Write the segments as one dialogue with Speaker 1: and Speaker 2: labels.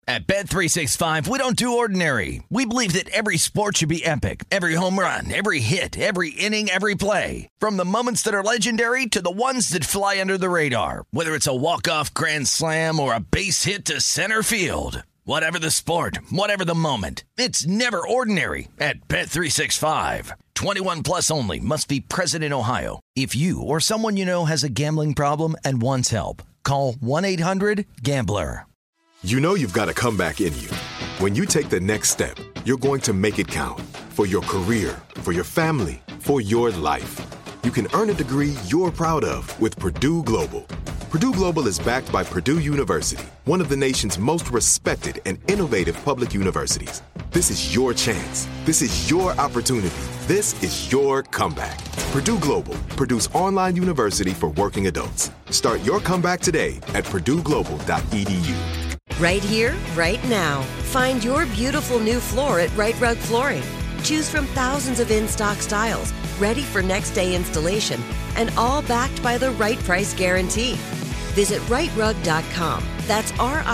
Speaker 1: At Bet365, we don't do ordinary. We believe that every sport should be epic. Every home run, every hit, every inning, every play. From the moments that are legendary to the ones that fly under the radar. Whether it's a walk-off grand slam or a base hit to center field. Whatever the sport, whatever the moment. It's never ordinary at Bet365. 21 plus only. Must be present in Ohio. If you or someone you know has a gambling problem and wants help, call 1-800-GAMBLER.
Speaker 2: You know you've got a comeback in you. When you take the next step, you're going to make it count. For your career, for your family, for your life. You can earn a degree you're proud of with Purdue Global. Purdue Global is backed by Purdue University, one of the nation's most respected and innovative public universities. This is your chance. This is your opportunity. This is your comeback. Purdue Global, Purdue's online university for working adults. Start your comeback today at purdueglobal.edu.
Speaker 3: Right here, right now. Find your beautiful new floor at Right Rug Flooring. Choose from thousands of in-stock styles, ready for next day installation, and all backed by the right price guarantee. Visit rightrug.com. That's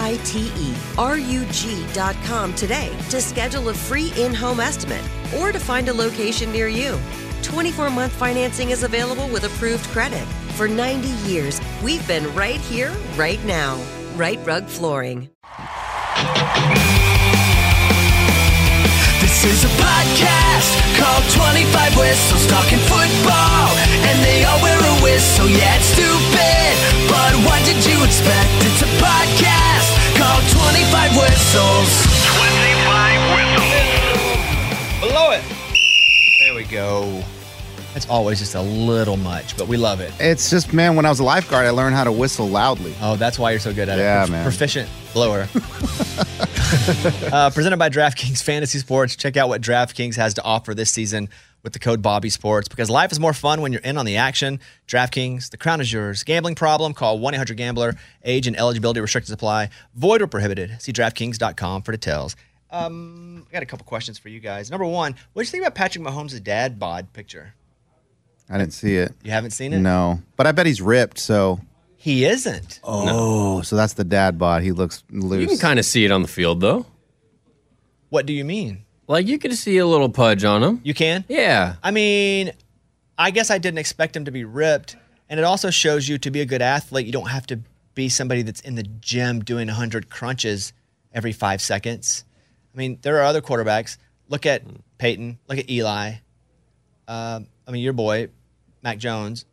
Speaker 3: RITERUG.com today to schedule a free in-home estimate or to find a location near you. 24-month financing is available with approved credit. For 90 years, we've been right here, right now. Right Rug Flooring.
Speaker 4: This is a podcast called 25 Whistles, talking football, and they all wear a whistle. Yeah, it's stupid, but what did you expect? It's a podcast called 25 Whistles. 25 Whistles.
Speaker 5: Below it. There we go. It's always just a little much, but we love it.
Speaker 6: It's just, man, when I was a lifeguard, I learned how to whistle loudly.
Speaker 5: Oh, that's why you're so good at it.
Speaker 6: Yeah, man.
Speaker 5: Proficient blower. Presented by DraftKings Fantasy Sports. Check out what DraftKings has to offer this season with the code Bobby Sports, because life is more fun when you're in on the action. DraftKings, the crown is yours. Gambling problem? Call 1-800-GAMBLER. Age and eligibility restrictions apply. Void or prohibited. See DraftKings.com for details. I got a couple questions for you guys. Number one, what did you think about Patrick Mahomes' dad bod picture?
Speaker 6: I didn't see it.
Speaker 5: You haven't seen it?
Speaker 6: No. But I bet he's ripped, so.
Speaker 5: He isn't.
Speaker 6: Oh, so that's the dad bod. He looks loose.
Speaker 7: You can kind of see it on the field, though.
Speaker 5: What do you mean?
Speaker 7: Like, you can see a little pudge on him.
Speaker 5: You can?
Speaker 7: Yeah.
Speaker 5: I mean, I guess I didn't expect him to be ripped. And it also shows you to be a good athlete, you don't have to be somebody that's in the gym doing 100 crunches every 5 seconds. I mean, there are other quarterbacks. Look at Peyton. Look at Eli. I mean, your boy, Mac Jones,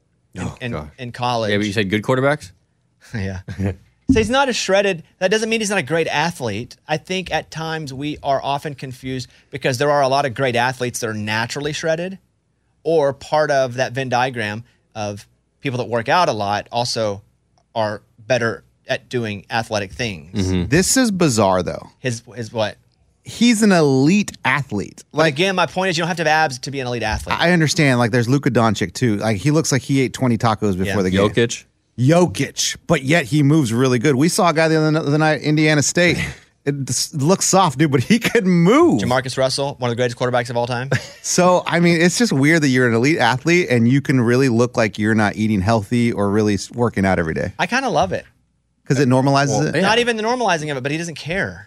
Speaker 5: in college.
Speaker 7: Yeah, but you said good quarterbacks?
Speaker 5: Yeah. So he's not as shredded. That doesn't mean he's not a great athlete. I think at times we are often confused because there are a lot of great athletes that are naturally shredded, or part of that Venn diagram of people that work out a lot also are better at doing athletic things.
Speaker 6: Mm-hmm. This is bizarre, though.
Speaker 5: His what?
Speaker 6: He's an elite athlete.
Speaker 5: Like, again, my point is you don't have to have abs to be an elite athlete.
Speaker 6: I understand. Like, there's Luka Doncic, too. Like, he looks like he ate 20 tacos before the game. Jokic. But yet he moves really good. We saw a guy the other night, Indiana State. It looks soft, dude, but he could move.
Speaker 5: Jamarcus Russell, one of the greatest quarterbacks of all time.
Speaker 6: So, I mean, it's just weird that you're an elite athlete and you can really look like you're not eating healthy or really working out every day.
Speaker 5: I kind of love it.
Speaker 6: Because it normalizes it?
Speaker 5: Yeah. Not even the normalizing of it, but he doesn't care.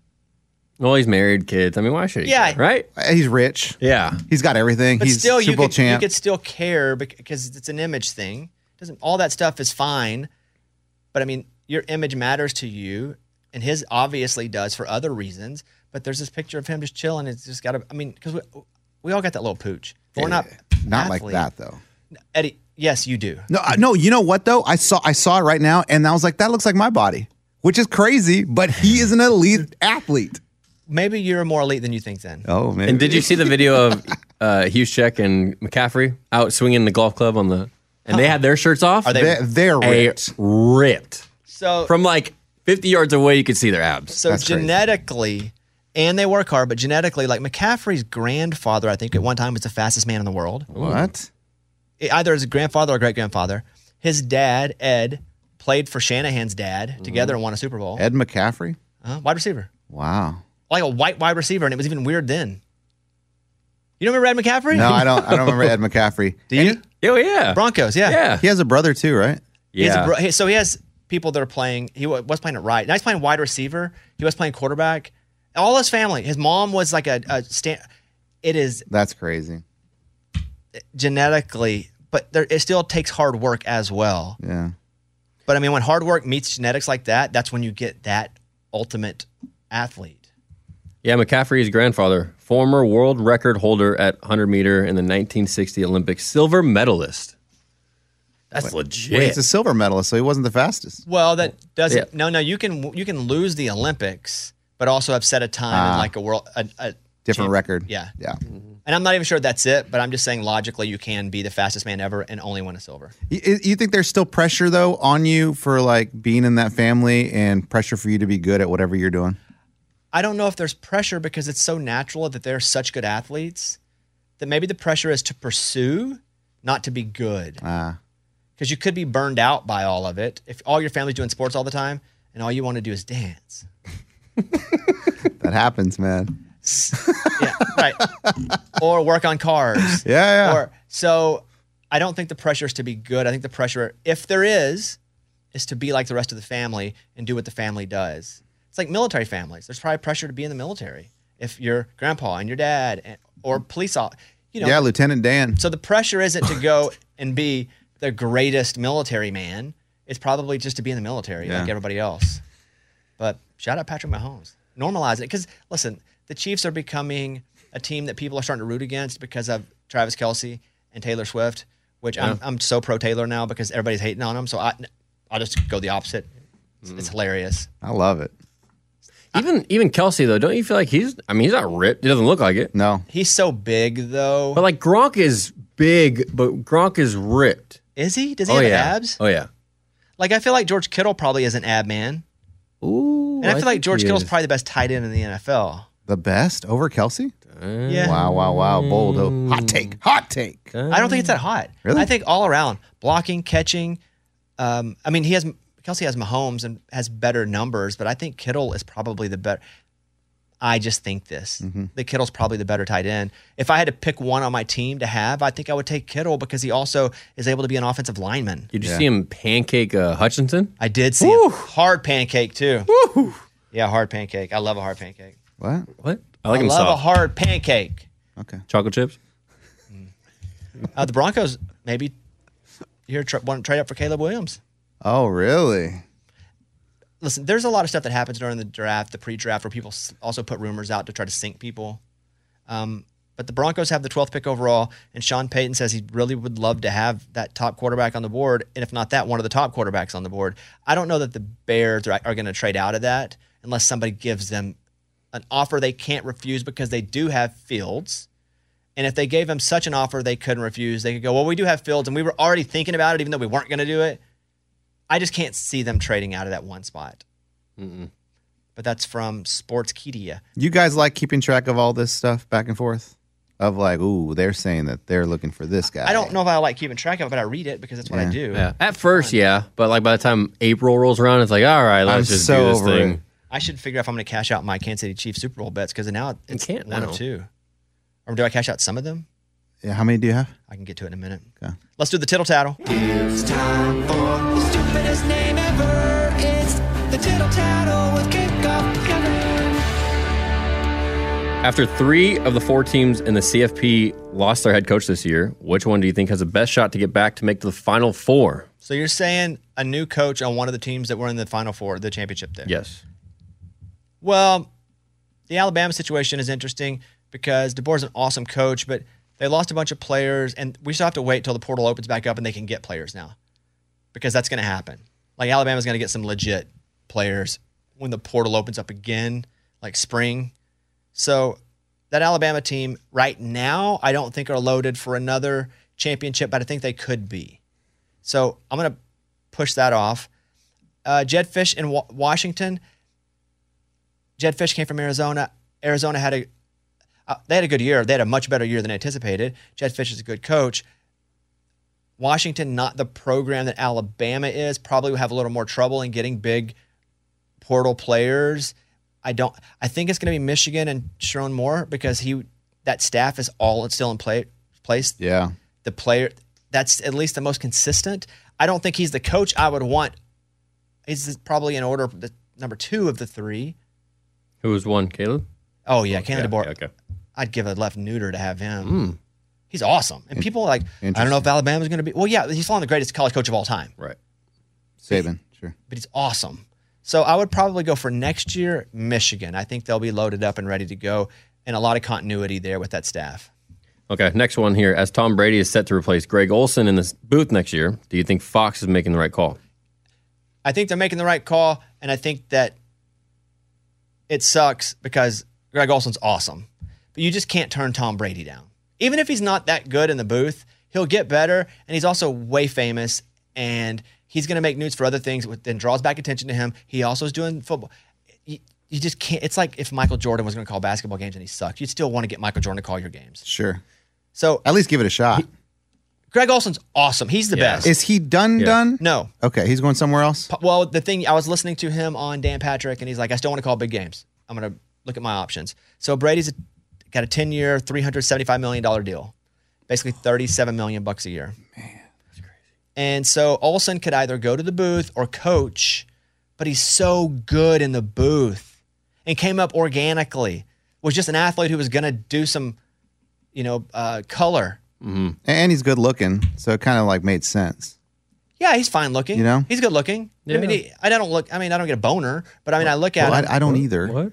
Speaker 7: Well, he's married, kids. I mean, why should he care, right?
Speaker 6: He's rich.
Speaker 7: Yeah.
Speaker 6: He's got everything.
Speaker 5: But
Speaker 6: He's
Speaker 5: still,
Speaker 6: Super Bowl champ.
Speaker 5: You could still care because it's an image thing. All that stuff is fine. But, I mean, your image matters to you, and his obviously does for other reasons. But there's this picture of him just chilling. It's just got to, I mean, because we all got that little pooch. But we're not
Speaker 6: like that, though.
Speaker 5: Eddie, yes, you do.
Speaker 6: No, you know what, though? I saw it right now, and I was like, that looks like my body, which is crazy, but he is an elite athlete.
Speaker 5: Maybe you're more elite than you think then.
Speaker 6: Oh, man.
Speaker 7: And did you see the video of Juszczyk and McCaffrey out swinging the golf club on the... And they had their shirts off?
Speaker 5: Are
Speaker 6: they're ripped.
Speaker 7: Ripped.
Speaker 5: So
Speaker 7: from like 50 yards away, you could see their abs.
Speaker 5: So that's genetically, crazy. And they work hard, but genetically, like McCaffrey's grandfather, I think at one time was the fastest man in the world.
Speaker 6: What?
Speaker 5: Either his grandfather or great-grandfather. His dad, Ed, played for Shanahan's dad together and won a Super Bowl.
Speaker 6: Ed McCaffrey?
Speaker 5: Wide receiver.
Speaker 6: Wow.
Speaker 5: Like a white wide receiver, and it was even weird then. You don't remember Ed McCaffrey?
Speaker 6: No, I don't remember Ed McCaffrey.
Speaker 5: Do you?
Speaker 7: Oh, yeah.
Speaker 5: Broncos, yeah.
Speaker 6: He has a brother too, right?
Speaker 7: Yeah.
Speaker 5: So he has people that are playing. He was playing it right. Now he's playing wide receiver. He was playing quarterback. All his family. His mom was like a stand.
Speaker 6: That's crazy.
Speaker 5: Genetically, but it still takes hard work as well.
Speaker 6: Yeah.
Speaker 5: But I mean, when hard work meets genetics like that, that's when you get that ultimate athlete.
Speaker 7: Yeah, McCaffrey's grandfather, former world record holder at 100 meter in the 1960 Olympics, silver medalist. That's legit.
Speaker 6: Well, he's a silver medalist, so he wasn't the fastest.
Speaker 5: Well, that doesn't. Yeah. No. You can lose the Olympics, but also have set a time in like a world a
Speaker 6: different record.
Speaker 5: Yeah.
Speaker 6: Mm-hmm.
Speaker 5: And I'm not even sure that's it, but I'm just saying logically you can be the fastest man ever and only win a silver.
Speaker 6: You think there's still pressure though on you for like being in that family and pressure for you to be good at whatever you're doing?
Speaker 5: I don't know if there's pressure because it's so natural that they're such good athletes that maybe the pressure is to pursue, not to be good. Because you could be burned out by all of it. If all your family's doing sports all the time and all you want to do is dance.
Speaker 6: That happens, man.
Speaker 5: Yeah, right. Or work on cars.
Speaker 6: Yeah.
Speaker 5: So I don't think the pressure is to be good. I think the pressure, if there is to be like the rest of the family and do what the family does. It's like military families. There's probably pressure to be in the military. If your grandpa and your dad or police officer,
Speaker 6: Yeah, Lieutenant Dan.
Speaker 5: So the pressure isn't to go and be the greatest military man. It's probably just to be in the military like everybody else. But shout out Patrick Mahomes. Normalize it. Because, listen, the Chiefs are becoming a team that people are starting to root against because of Travis Kelce and Taylor Swift, which I'm so pro Taylor now because everybody's hating on him. So I'll just go the opposite. It's hilarious.
Speaker 6: I love it.
Speaker 7: Even Kelce, though, don't you feel like he's not ripped? He doesn't look like it.
Speaker 6: No.
Speaker 5: He's so big, though.
Speaker 7: But like Gronk is big, but Gronk is ripped.
Speaker 5: Is he? Does he have abs?
Speaker 7: Oh, yeah.
Speaker 5: Like, I feel like George Kittle probably is an ab man.
Speaker 7: Ooh.
Speaker 5: And I feel like George Kittle's probably the best tight end in the NFL.
Speaker 6: The best over Kelce?
Speaker 5: Yeah.
Speaker 6: Wow. Bold. Hot take.
Speaker 5: I don't think it's that hot.
Speaker 6: Really?
Speaker 5: I think all around, blocking, catching. Kelce has Mahomes and has better numbers, but I think Kittle is probably the better. I just think this. That Kittle's probably the better tight end. If I had to pick one on my team to have, I think I would take Kittle because he also is able to be an offensive lineman.
Speaker 7: Did you see him pancake Hutchinson?
Speaker 5: I did see him. Hard pancake, too. Woo. Yeah, hard pancake. I love a hard pancake.
Speaker 6: What?
Speaker 7: I like him
Speaker 5: love
Speaker 7: soft.
Speaker 5: a hard pancake.
Speaker 6: Okay.
Speaker 7: Chocolate chips?
Speaker 5: The Broncos maybe want to trade up for Caleb Williams.
Speaker 6: Oh, really?
Speaker 5: Listen, there's a lot of stuff that happens during the draft, the pre-draft, where people also put rumors out to try to sink people. But the Broncos have the 12th pick overall, and Sean Payton says he really would love to have that top quarterback on the board, and if not that, one of the top quarterbacks on the board. I don't know that the Bears are going to trade out of that unless somebody gives them an offer they can't refuse because they do have Fields. And if they gave him such an offer they couldn't refuse, they could go, well, we do have Fields, and we were already thinking about it even though we weren't going to do it. I just can't see them trading out of that one spot. But that's from Sportskeeda.
Speaker 6: You guys like keeping track of all this stuff back and forth? Of like, ooh, they're saying that they're looking for this guy.
Speaker 5: I don't know if I like keeping track of it, but I read it because that's what I do.
Speaker 7: Yeah. At first, but like by the time April rolls around, it's like, all right, let's just do this thing.
Speaker 6: It.
Speaker 5: I should figure out if I'm going to cash out my Kansas City Chiefs Super Bowl bets because now it's one
Speaker 7: now.
Speaker 5: of two. Or do I cash out some of them?
Speaker 6: Yeah, how many do you have?
Speaker 5: I can get to it in a minute.
Speaker 6: Okay.
Speaker 5: Let's do the tittle tattle.
Speaker 4: It's time for the stupidest name ever. It's the tittle tattle with Kickoff Kevin.
Speaker 7: After 3 of the 4 teams in the CFP lost their head coach this year, which one do you think has the best shot to get back to make the Final Four?
Speaker 5: So you're saying a new coach on one of the teams that were in the Final Four, the championship there?
Speaker 7: Yes.
Speaker 5: Well, the Alabama situation is interesting because DeBoer's an awesome coach, but they lost a bunch of players, and we still have to wait till the portal opens back up and they can get players now because that's going to happen. Like Alabama's going to get some legit players when the portal opens up again, like spring. So that Alabama team right now, I don't think are loaded for another championship, but I think they could be. So I'm going to push that off. Jedd Fisch in Washington. Jedd Fisch came from Arizona. Arizona had a good year. They had a much better year than anticipated. Jedd Fisch is a good coach. Washington, not the program that Alabama is, probably will have a little more trouble in getting big portal players. I think it's going to be Michigan and Sherrone Moore because that staff is all still in place.
Speaker 6: Yeah.
Speaker 5: The player, that's at least the most consistent. I don't think he's the coach I would want He's probably in order the number 2 of the 3.
Speaker 7: Who was one? Caleb?
Speaker 5: Oh, yeah, Caleb DeBoer.
Speaker 7: Okay.
Speaker 5: I'd give a left neuter to have him. He's awesome. And people are like, I don't know if Alabama's going to be. Well, yeah, he's probably the greatest college coach of all time.
Speaker 7: Right.
Speaker 6: Saban, sure.
Speaker 5: But he's awesome. So I would probably go for next year, Michigan. I think they'll be loaded up and ready to go, and a lot of continuity there with that staff.
Speaker 7: Okay, next one here. As Tom Brady is set to replace Greg Olsen in the booth next year, do you think Fox is making the right call?
Speaker 5: I think they're making the right call, and I think that it sucks because Greg Olsen's awesome. But you just can't turn Tom Brady down. Even if he's not that good in the booth, he'll get better, and he's also way famous, and he's going to make news for other things, which then draws back attention to him. He also is doing football. You just can't. It's like if Michael Jordan was going to call basketball games and he sucked, you'd still want to get Michael Jordan to call your games.
Speaker 6: Sure.
Speaker 5: So
Speaker 6: at least give it a shot.
Speaker 5: Greg Olsen's awesome. He's the best.
Speaker 6: Is he done?
Speaker 5: No.
Speaker 6: Okay, he's going somewhere else?
Speaker 5: Well, the thing, I was listening to him on Dan Patrick, and he's like, I still want to call big games. I'm going to look at my options. So Brady's got a 10-year, $375 million deal. Basically $37 million a year.
Speaker 6: Man, that's crazy.
Speaker 5: And so Olsen could either go to the booth or coach, but he's so good in the booth and came up organically. Was just an athlete who was going to do some, color.
Speaker 6: Mm-hmm. And he's good looking, so it kind of like made sense.
Speaker 5: Yeah, he's fine looking. He's good looking.
Speaker 7: Yeah.
Speaker 5: I don't get a boner, but I look at him.
Speaker 6: I don't either.
Speaker 7: What?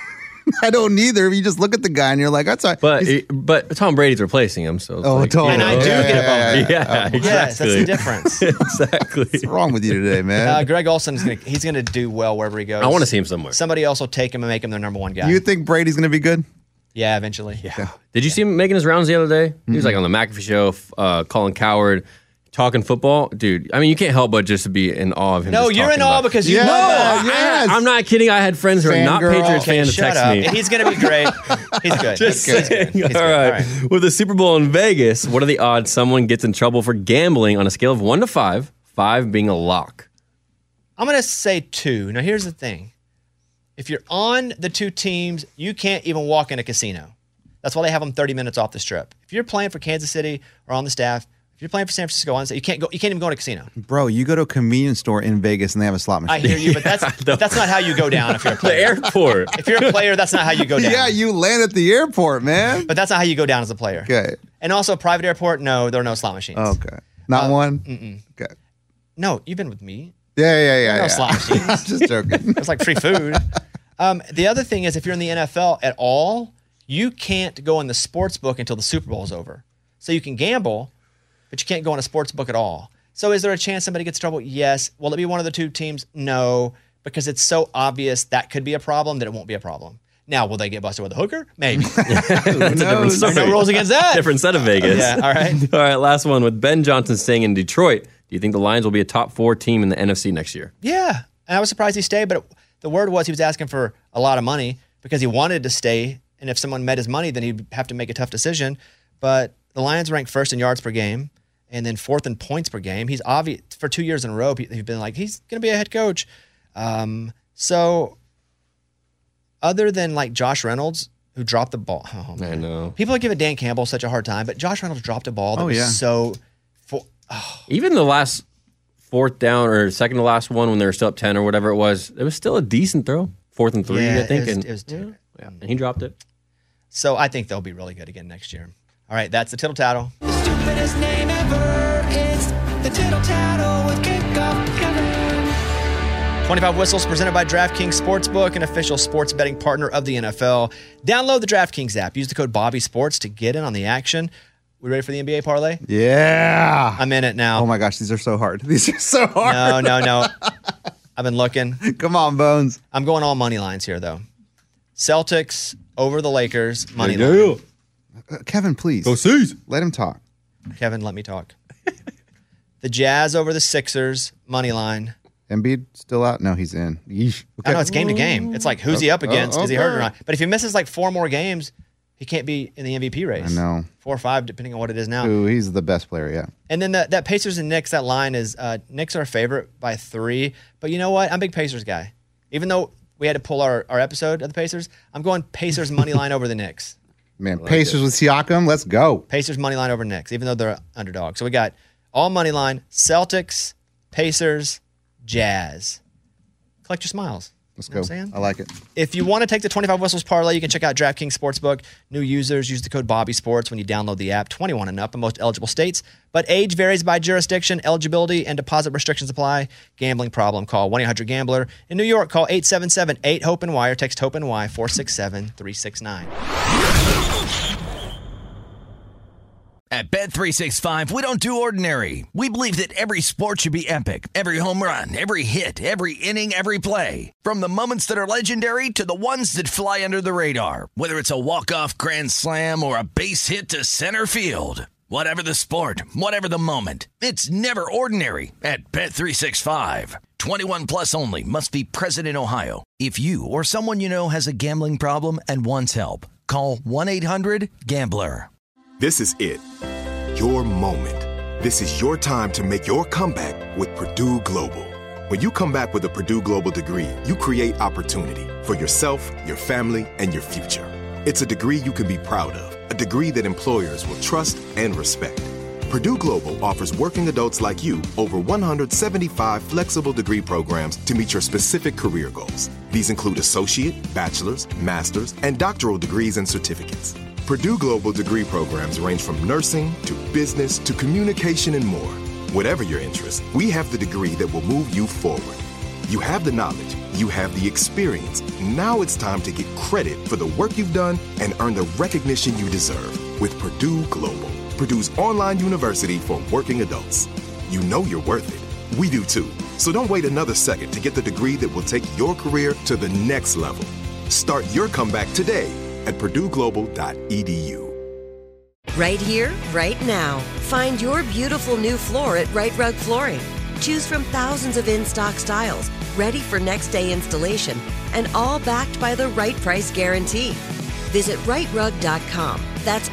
Speaker 6: I don't either. You just look at the guy and you're like, that's all right.
Speaker 7: But Tom Brady's replacing him, so
Speaker 6: totally.
Speaker 5: And I do get a boner.
Speaker 7: Yeah, exactly.
Speaker 5: Yes, that's the difference.
Speaker 7: Exactly.
Speaker 6: What's wrong with you today, man?
Speaker 5: Greg Olsen he's gonna do well wherever he goes.
Speaker 7: I want to see him somewhere.
Speaker 5: Somebody else will take him and make him their number 1 guy.
Speaker 6: You think Brady's gonna be good?
Speaker 5: Yeah, eventually.
Speaker 7: Yeah. Did you see him making his rounds the other day? He was like on the McAfee show, Colin Cowherd, talking football. Dude, I mean, you can't help but just to be in awe of him.
Speaker 5: No, you're in awe because you know
Speaker 6: yes.
Speaker 7: I'm not kidding. I had friends who are not Patriots fans to text me.
Speaker 5: He's going to be great. He's good.
Speaker 7: Just
Speaker 5: He's
Speaker 7: saying.
Speaker 5: good.
Speaker 7: All right. With the Super Bowl in Vegas, what are the odds someone gets in trouble for gambling on a scale of 1 to 5, 5 being a lock?
Speaker 5: I'm going to say 2. Now, here's the thing. If you're on the 2 teams, you can't even walk in a casino. That's why they have them 30 minutes off the strip. If you're playing for Kansas City or on the staff, if you're playing for San Francisco, you can't even go to a casino.
Speaker 6: Bro, you go to a convenience store in Vegas and they have a slot machine.
Speaker 5: I hear you, but that's not how you go down if you're a player.
Speaker 7: The airport.
Speaker 5: If you're a player, that's not how you go down.
Speaker 6: Yeah, you land at the airport, man.
Speaker 5: But that's not how you go down as a player.
Speaker 6: Okay.
Speaker 5: And also, private airport, no, there are no slot machines.
Speaker 6: Okay. Not one?
Speaker 5: Mm-mm.
Speaker 6: Okay.
Speaker 5: No, you've been with me.
Speaker 6: Yeah.
Speaker 5: No slot machines.
Speaker 6: I'm just joking.
Speaker 5: It's like free food. The other thing is, if you're in the NFL at all, you can't go in the sports book until the Super Bowl is over. So you can gamble, but you can't go in a sports book at all. So is there a chance somebody gets in trouble? Yes. Will it be one of the 2 teams? No, because it's so obvious that could be a problem that it won't be a problem. Now, will they get busted with a hooker? Maybe.
Speaker 7: That's a different story.
Speaker 5: No rules against that.
Speaker 7: Different set of Vegas.
Speaker 5: Yeah, all right.
Speaker 7: All right, last one. With Ben Johnson staying in Detroit, do you think the Lions will be a top 4 team in the NFC next year?
Speaker 5: Yeah. And I was surprised he stayed, but the word was he was asking for a lot of money because he wanted to stay. And if someone met his money, then he'd have to make a tough decision. But the Lions ranked 1st in yards per game and then 4th in points per game. He's obvious for 2 years in a row. He's been like, he's going to be a head coach. So other than like Josh Reynolds, who dropped the ball. Oh,
Speaker 7: I know.
Speaker 5: People are giving Dan Campbell such a hard time, but Josh Reynolds dropped a ball that was so...
Speaker 7: Even the last 4th down or second to last one when they were still up 10 or whatever it was still a decent throw. 4th and 3, I think.
Speaker 5: It was too.
Speaker 7: Yeah, and he dropped it.
Speaker 5: So I think they'll be really good again next year. All right, that's the Tittle Tattle.
Speaker 4: The stupidest name ever is the Tittle Tattle with Kickoff Kevin.
Speaker 5: 25 Whistles presented by DraftKings Sportsbook, an official sports betting partner of the NFL. Download the DraftKings app. Use the code BobbySports to get in on the action. We ready for the NBA parlay?
Speaker 6: Yeah.
Speaker 5: I'm in it now.
Speaker 6: Oh my gosh, these are so hard. These are so hard.
Speaker 5: No. I've been looking.
Speaker 6: Come on, Bones.
Speaker 5: I'm going all money lines here, though. Celtics over the Lakers, money line.
Speaker 6: Kevin, please.
Speaker 7: Go C's.
Speaker 6: Let him talk.
Speaker 5: Kevin, let me talk. The Jazz over the Sixers, money line.
Speaker 6: Embiid still out? No, he's in. Yeesh. Okay.
Speaker 5: I know, it's game to game. It's like, who's he up against? Is he hurt or not? But if he misses like 4 more games, he can't be in the MVP race.
Speaker 6: I know.
Speaker 5: 4 or 5, depending on what it is now.
Speaker 6: Ooh, he's the best player, yeah.
Speaker 5: And then that Pacers and Knicks, that line is Knicks are a favorite by 3. But you know what? I'm a big Pacers guy. Even though we had to pull our episode of the Pacers, I'm going Pacers money line over the Knicks.
Speaker 6: Man, Pacers with Siakam, let's go.
Speaker 5: Pacers money line over Knicks, even though they're underdog. So we got all money line, Celtics, Pacers, Jazz. collect your smiles.
Speaker 6: Let's
Speaker 5: You know
Speaker 6: go.
Speaker 5: what I'm saying?
Speaker 6: I like it.
Speaker 5: If you want to take the 25 Whistles parlay, you can check out DraftKings Sportsbook. New users use the code BobbySports when you download the app. 21 and up in most eligible states, but age varies by jurisdiction. Eligibility and deposit restrictions apply. Gambling problem? Call 1-800-GAMBLER. In New York, call 877-8-HOPE-NY or text HOPE-NY 467-369.
Speaker 1: At Bet365, we don't do ordinary. We believe that every sport should be epic. Every home run, every hit, every inning, every play. From the moments that are legendary to the ones that fly under the radar. Whether it's a walk-off grand slam or a base hit to center field. Whatever the sport, whatever the moment. It's never ordinary at Bet365. 21 plus only. Must be present in Ohio. If you or someone you know has a gambling problem and wants help, call 1-800-GAMBLER.
Speaker 2: This is it. Your moment. This is your time to make your comeback with Purdue Global. When you come back with a Purdue Global degree, you create opportunity for yourself, your family, and your future. It's a degree you can be proud of, a degree that employers will trust and respect. Purdue Global offers working adults like you over 175 flexible degree programs to meet your specific career goals. These include associate, bachelor's, master's, and doctoral degrees and certificates. Purdue Global degree programs range from nursing to business to communication and more. Whatever your interest, we have the degree that will move you forward. You have the knowledge, you have the experience. Now it's time to get credit for the work you've done and earn the recognition you deserve with Purdue Global, Purdue's online university for working adults. You know you're worth it. We do too. So don't wait another second to get the degree that will take your career to the next level. Start your comeback today at purdueglobal.edu.
Speaker 3: Right here, right now. Find your beautiful new floor at Right Rug Flooring. Choose from thousands of in-stock styles, ready for next day installation, and all backed by the right price guarantee. Visit rightrug.com. That's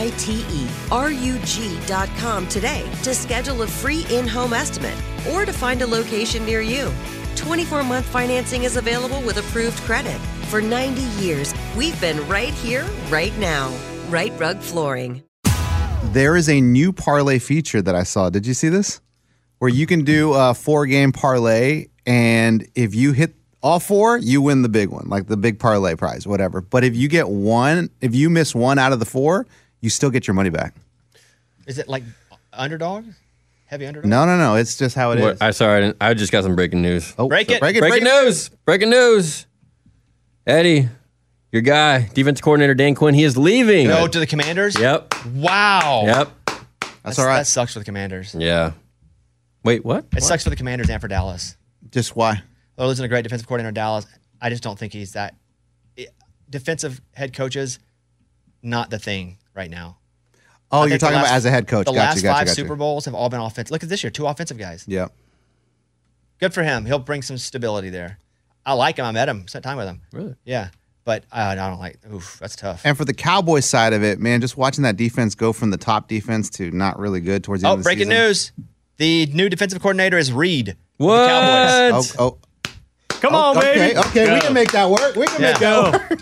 Speaker 3: RITERUG.com today to schedule a free in-home estimate or to find a location near you. 24-month financing is available with approved credit. For 90 years, we've been right here, right now. Right Rug Flooring.
Speaker 6: There is a new parlay feature that I saw. Did you see this? Where you can do a 4-game parlay, and if you hit all 4, you win the big one, like the big parlay prize, whatever. But if you get one, if you miss 1 out of the 4, you still get your money back.
Speaker 5: Is it like underdog? Heavy underdog?
Speaker 6: No. It's just how it is.
Speaker 7: I just got some breaking news.
Speaker 6: Oh,
Speaker 5: break it.
Speaker 7: Breaking news. Eddie, your guy, defensive coordinator Dan Quinn, he is leaving.
Speaker 5: Go to the Commanders?
Speaker 7: Yep.
Speaker 5: Wow.
Speaker 7: Yep.
Speaker 6: That's all right.
Speaker 5: That sucks for the Commanders.
Speaker 7: Yeah. Wait, what?
Speaker 5: It sucks for the Commanders and for Dallas.
Speaker 6: Just why?
Speaker 5: They're losing a great defensive coordinator in Dallas. I just don't think he's that. Defensive head coaches, not the thing right now.
Speaker 6: Oh, you're talking about as a head coach.
Speaker 5: The last 5 Super Bowls have all been offensive. Look at this year, 2 offensive guys.
Speaker 6: Yeah.
Speaker 5: Good for him. He'll bring some stability there. I like him. I met him. Spent time with him.
Speaker 7: Really?
Speaker 5: Yeah. But I don't like, that's tough.
Speaker 6: And for the Cowboys side of it, man, just watching that defense go from the top defense to not really good towards the end of the
Speaker 5: breaking
Speaker 6: season.
Speaker 5: news. The new defensive coordinator is Reed.
Speaker 7: What?
Speaker 5: The Cowboys.
Speaker 8: Come on, baby.
Speaker 6: Okay, we can make that work. We can make that work.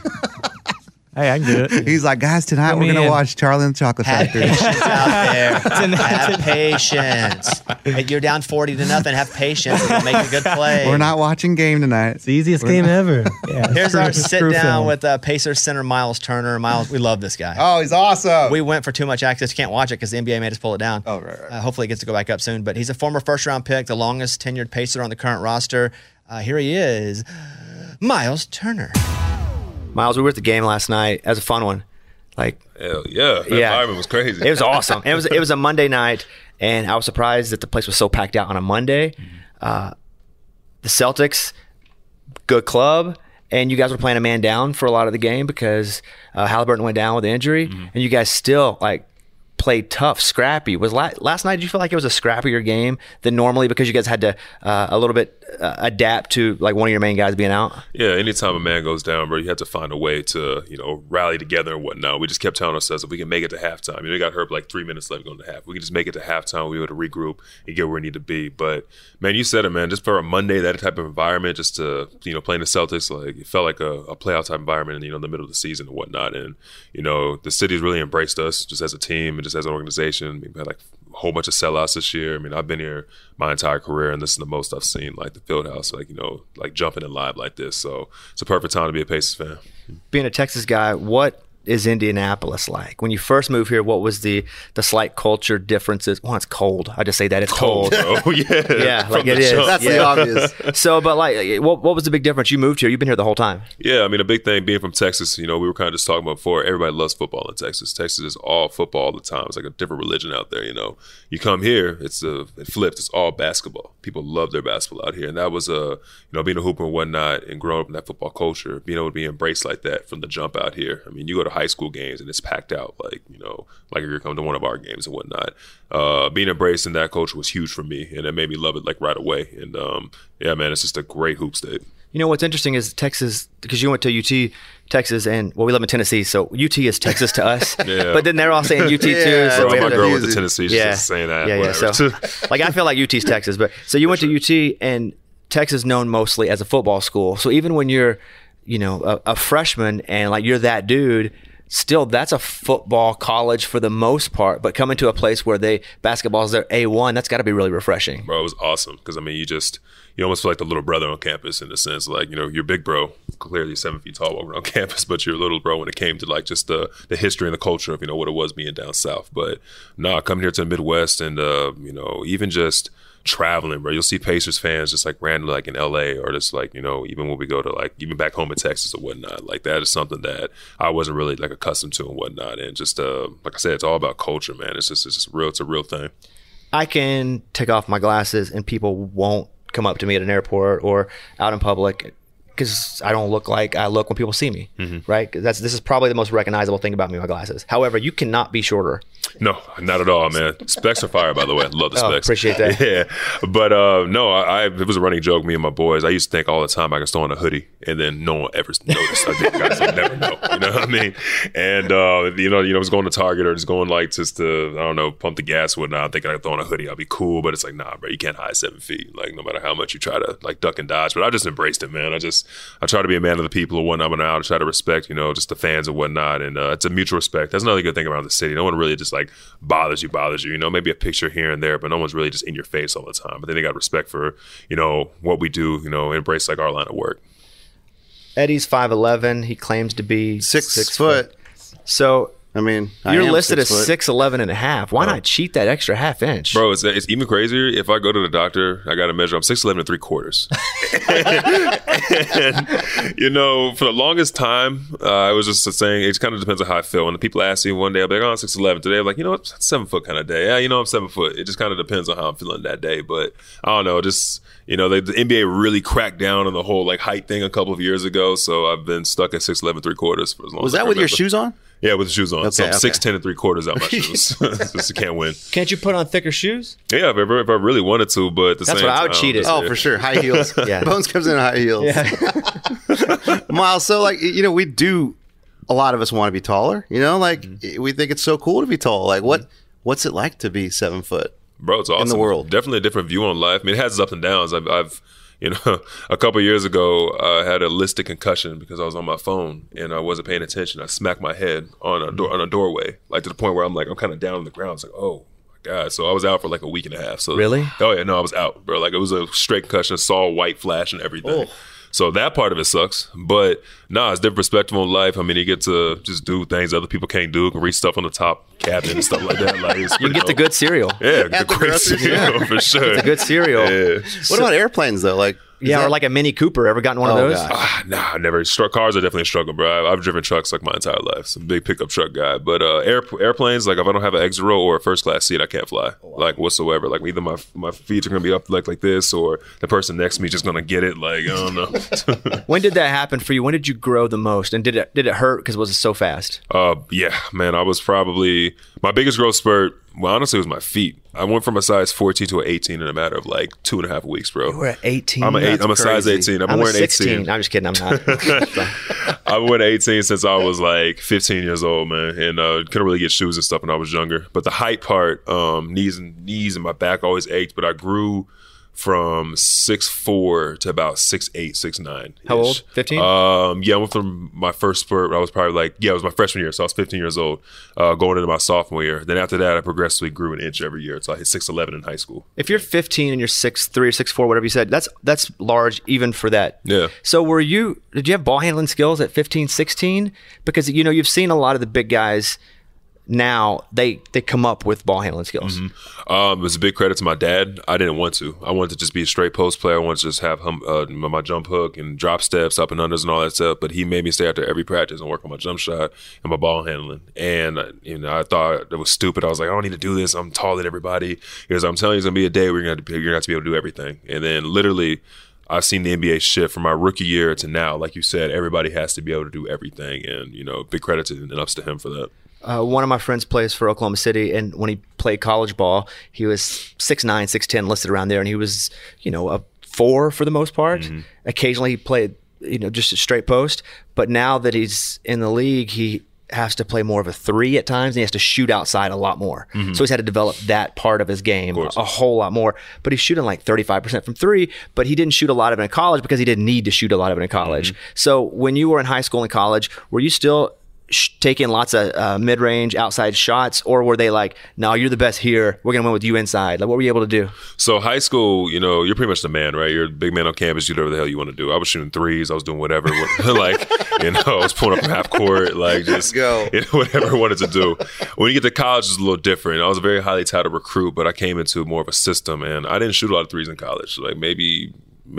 Speaker 8: Hey, I can do it.
Speaker 6: He's like, guys, tonight we're going to watch Charlie and the Chocolate Factory.
Speaker 5: Have patience out there. Have patience. Hey, you're down 40-0. Have patience. We'll make a good play.
Speaker 6: We're not watching game tonight.
Speaker 8: It's the easiest game ever. Yeah,
Speaker 5: Here's our sit down with Pacers center Miles Turner. Miles, we love this guy.
Speaker 6: Oh, he's awesome.
Speaker 5: We went for too much access. You can't watch it because the NBA made us pull it down.
Speaker 6: Oh, right.
Speaker 5: Hopefully it gets to go back up soon. But he's a former first-round pick, the longest tenured Pacer on the current roster. Here he is, Miles Turner. Miles, we were at the game last night. It was a fun one.
Speaker 9: Hell yeah. That environment was crazy.
Speaker 5: It was awesome. It was a Monday night, and I was surprised that the place was so packed out on a Monday. The Celtics, good club, and you guys were playing a man down for a lot of the game because Halliburton went down with the injury, and you guys still played tough, scrappy. Was last night? Did you feel like it was a scrappier game than normally because you guys had to a little bit adapt to one of your main guys being out?
Speaker 9: Yeah, anytime a man goes down, bro, you have to find a way to rally together and whatnot. We just kept telling ourselves if we can make it to halftime. He got hurt 3 minutes left going to half. We can just make it to halftime. We were able to regroup and get where we need to be. But man, you said it, man. Just for a Monday, that type of environment, just to playing the Celtics, it felt like a playoff type environment in the middle of the season and whatnot. And the city's really embraced us just as a team and just as an organization. We had a whole bunch of sellouts this year. I mean, I've been here my entire career, and this is the most I've seen, like the field house, like, you know, like jumping in live like this. So it's a perfect time to be a Pacers fan.
Speaker 10: Being a Texas guy, what is Indianapolis like? When you first moved here, what was the slight culture differences? Well, it's cold. I just say that it's cold.
Speaker 9: Bro. Yeah,
Speaker 10: like it is.
Speaker 6: That's the obvious.
Speaker 10: So, but like, what was the big difference? You moved here. You've been here the whole time.
Speaker 9: Yeah, I mean, a big thing being from Texas, you know, we were kind of just talking about before, everybody loves football in Texas. Texas is all football all the time. It's like a different religion out there, you know. You come here, it flipped. It's all basketball. People love their basketball out here. And that was, you know, being a hooper and whatnot and growing up in that football culture, being able to be embraced like that from the jump out here. I mean, you go to high school games and it's packed out, like, you know, like if you're coming to one of our games and whatnot. Being embraced in that culture was huge for me, and it made me love it like right away. And yeah, man, it's just a great hoop state.
Speaker 10: You know what's interesting is Texas, because you went to UT, Texas, and well, we live in Tennessee, so UT is Texas to us.
Speaker 9: Yeah.
Speaker 10: But then they're all saying UT too. So
Speaker 9: my girl went to Tennessee. She's just saying that.
Speaker 10: Yeah. So, like, I feel like UT's Texas, but so you went to UT, and Texas known mostly as a football school. So even when you're, you know, a freshman and like you're that dude, still that's a football college for the most part. But coming to a place where basketball is their A1, that's got to be really refreshing.
Speaker 9: Bro, it was awesome because I mean, you almost feel like the little brother on campus in the sense, like, you know, you're big bro, clearly 7 feet tall walking around campus, but you're a little bro when it came to like just the history and the culture of, you know, what it was being down south. But coming here to the Midwest and you know, even just traveling, bro, you'll see Pacers fans just like randomly like in LA or just like, you know, even when we go to like even back home in Texas or whatnot, like that is something that I wasn't really like accustomed to and whatnot. And just like I said, it's all about culture, man. It's just real. It's a real thing.
Speaker 10: I can take off my glasses and people won't come up to me at an airport or out in public because I don't look like I look when people see me, right? This is probably the most recognizable thing about me, my glasses. However, you cannot be shorter.
Speaker 9: No, not at all, man. Specs are fire, by the way. Love the specs.
Speaker 10: Appreciate that.
Speaker 9: Yeah, but no, it was a running joke. Me and my boys, I used to think all the time I could throw on a hoodie, and then no one ever noticed. I think guys would never know. You know what I mean? And you know, I was going to Target or just going like just to I don't know, pump the gas or whatnot. Thinking I could throw on a hoodie, I'll be cool. But it's like, nah, bro, you can't hide 7 feet. Like no matter how much you try to like duck and dodge. But I just embraced it, man. I try to be a man of the people or whatnot. I'm out. I try to respect, you know, just the fans and whatnot. And it's a mutual respect. That's another good thing around the city. No one really just like bothers you. You know, maybe a picture here and there, but no one's really just in your face all the time. But then they got respect for, you know, what we do, you know, embrace like our line of work.
Speaker 10: Eddie's 5'11". He claims to be
Speaker 6: 6 foot.
Speaker 10: So
Speaker 6: I mean,
Speaker 10: you're listed as 6'11" and a half. Why not cheat that extra half inch?
Speaker 9: Bro, it's even crazier. If I go to the doctor, I got to measure. I'm 6'11" and 3/4. And, you know, for the longest time, I was just saying, it kind of depends on how I feel. When the people ask me one day, I'll be like, oh, I'm 6'11". Today, I'm like, you know what, 7 foot kind of day. Yeah, you know, I'm 7 foot. It just kind of depends on how I'm feeling that day. But I don't know, just, you know, the NBA really cracked down on the whole like height thing a couple of years ago. So I've been stuck at 6'11", 3/4 for as long as
Speaker 6: Was that with your shoes on?
Speaker 9: Yeah, with the shoes on.
Speaker 6: Okay,
Speaker 9: so I'm 6'10" and 3/4 out my shoes. Just can't win.
Speaker 10: Can't you put on thicker shoes?
Speaker 9: Yeah, if I really wanted to, but at the
Speaker 10: That's
Speaker 9: same
Speaker 10: what I would
Speaker 9: time,
Speaker 10: cheat it.
Speaker 6: Oh, for sure. High heels.
Speaker 10: Yeah.
Speaker 6: Bones comes in high heels.
Speaker 10: Yeah.
Speaker 6: Miles, so like, you know, a lot of us want to be taller, you know, like we think it's so cool to be tall. Like what's it like to be 7 foot?
Speaker 9: Bro, it's awesome.
Speaker 6: In the world.
Speaker 9: Definitely a different view on life. I mean, it has its ups and downs. I've you know, a couple of years ago, I had a listed concussion because I was on my phone and I wasn't paying attention. I smacked my head on a doorway, like to the point where I'm kind of down on the ground. It's like, oh my God. So I was out for like a week and a half. So
Speaker 10: Really?
Speaker 9: Oh yeah, no, I was out, bro. Like it was a straight concussion. I saw a white flash and everything.
Speaker 6: Oh.
Speaker 9: So that part of it sucks, but it's different perspective on life. I mean, you get to just do things other people can't do, can reach stuff on the top cabinet and stuff like that. Like,
Speaker 10: You can get the good cereal.
Speaker 9: Yeah, the great cereal for sure.
Speaker 10: It's a good cereal.
Speaker 9: Yeah.
Speaker 6: What about airplanes though? Like,
Speaker 10: Yeah, or like a Mini Cooper. Ever gotten one of those?
Speaker 6: gosh.
Speaker 9: Nah, never. Cars are definitely a struggle, bro. I've driven trucks like my entire life. So I'm a big pickup truck guy. But airplanes, like if I don't have an exit row or a first class seat, I can't fly, like whatsoever. Like either my feet are gonna be up like this, or the person next to me just gonna get it. Like I don't know.
Speaker 10: When did that happen for you? When did you grow the most? And did it hurt because it was so fast?
Speaker 9: Yeah, man. I was probably my biggest growth spurt. Well, honestly, it was my feet. I went from a size 14 to an 18 in a matter of like 2.5 weeks, bro.
Speaker 10: You were at 18?
Speaker 9: I'm a size 18.
Speaker 10: I'm
Speaker 9: wearing
Speaker 10: 16.
Speaker 9: 18.
Speaker 10: I'm just kidding. I'm not.
Speaker 9: I've been 18 since I was like 15 years old, man, and couldn't really get shoes and stuff when I was younger. But the height part, knees and my back always ached, but I grew from 6'4" to about 6'8", 6'9".
Speaker 10: How old? 15?
Speaker 9: Yeah, I went from my first spurt. I was probably it was my freshman year, so I was 15 years old, going into my sophomore year. Then after that, I progressively grew an inch every year, so I hit 6'11" in high school.
Speaker 10: If you're 15 and you're 6'3" or 6'4", whatever you said, that's large even for that.
Speaker 9: Yeah.
Speaker 10: So did you have ball handling skills at 15, 16? Because you've seen a lot of the big guys now, they come up with ball handling skills.
Speaker 9: It was a big credit to my dad. I didn't want to. I wanted to just be a straight post player. I wanted to just have my jump hook and drop steps, up and unders and all that stuff. But he made me stay after every practice and work on my jump shot and my ball handling. And I thought it was stupid. I was like, I don't need to do this. I'm taller than everybody. Because I'm telling you, it's gonna be a day where you're gonna have to be able to do everything. And then literally, I've seen the NBA shift from my rookie year to now. Like you said, everybody has to be able to do everything. And big credit to and ups to him for that.
Speaker 10: One of my friends plays for Oklahoma City, and when he played college ball, he was 6'9", 6'10", listed around there, and he was, a 4 for the most part. Occasionally he played, just a straight post, but now that he's in the league, he has to play more of a 3 at times, and he has to shoot outside a lot more. So he's had to develop that part of his game a whole lot more. But he's shooting like 35% from 3, but he didn't shoot a lot of it in college because he didn't need to shoot a lot of it in college. So when you were in high school and college, were you still taking lots of mid-range outside shots, or were they like, no, you're the best here, we're gonna win with you inside? Like, what were you able to do?
Speaker 9: So high school, you're pretty much the man, right? You're the big man on campus, you do whatever the hell you want to do. I was shooting threes, I was doing whatever, I was pulling up from half court, just go whatever I wanted to do. When you get to college, it's a little different. I was a very highly touted recruit, but I came into more of a system, and I didn't shoot a lot of threes in college. Like maybe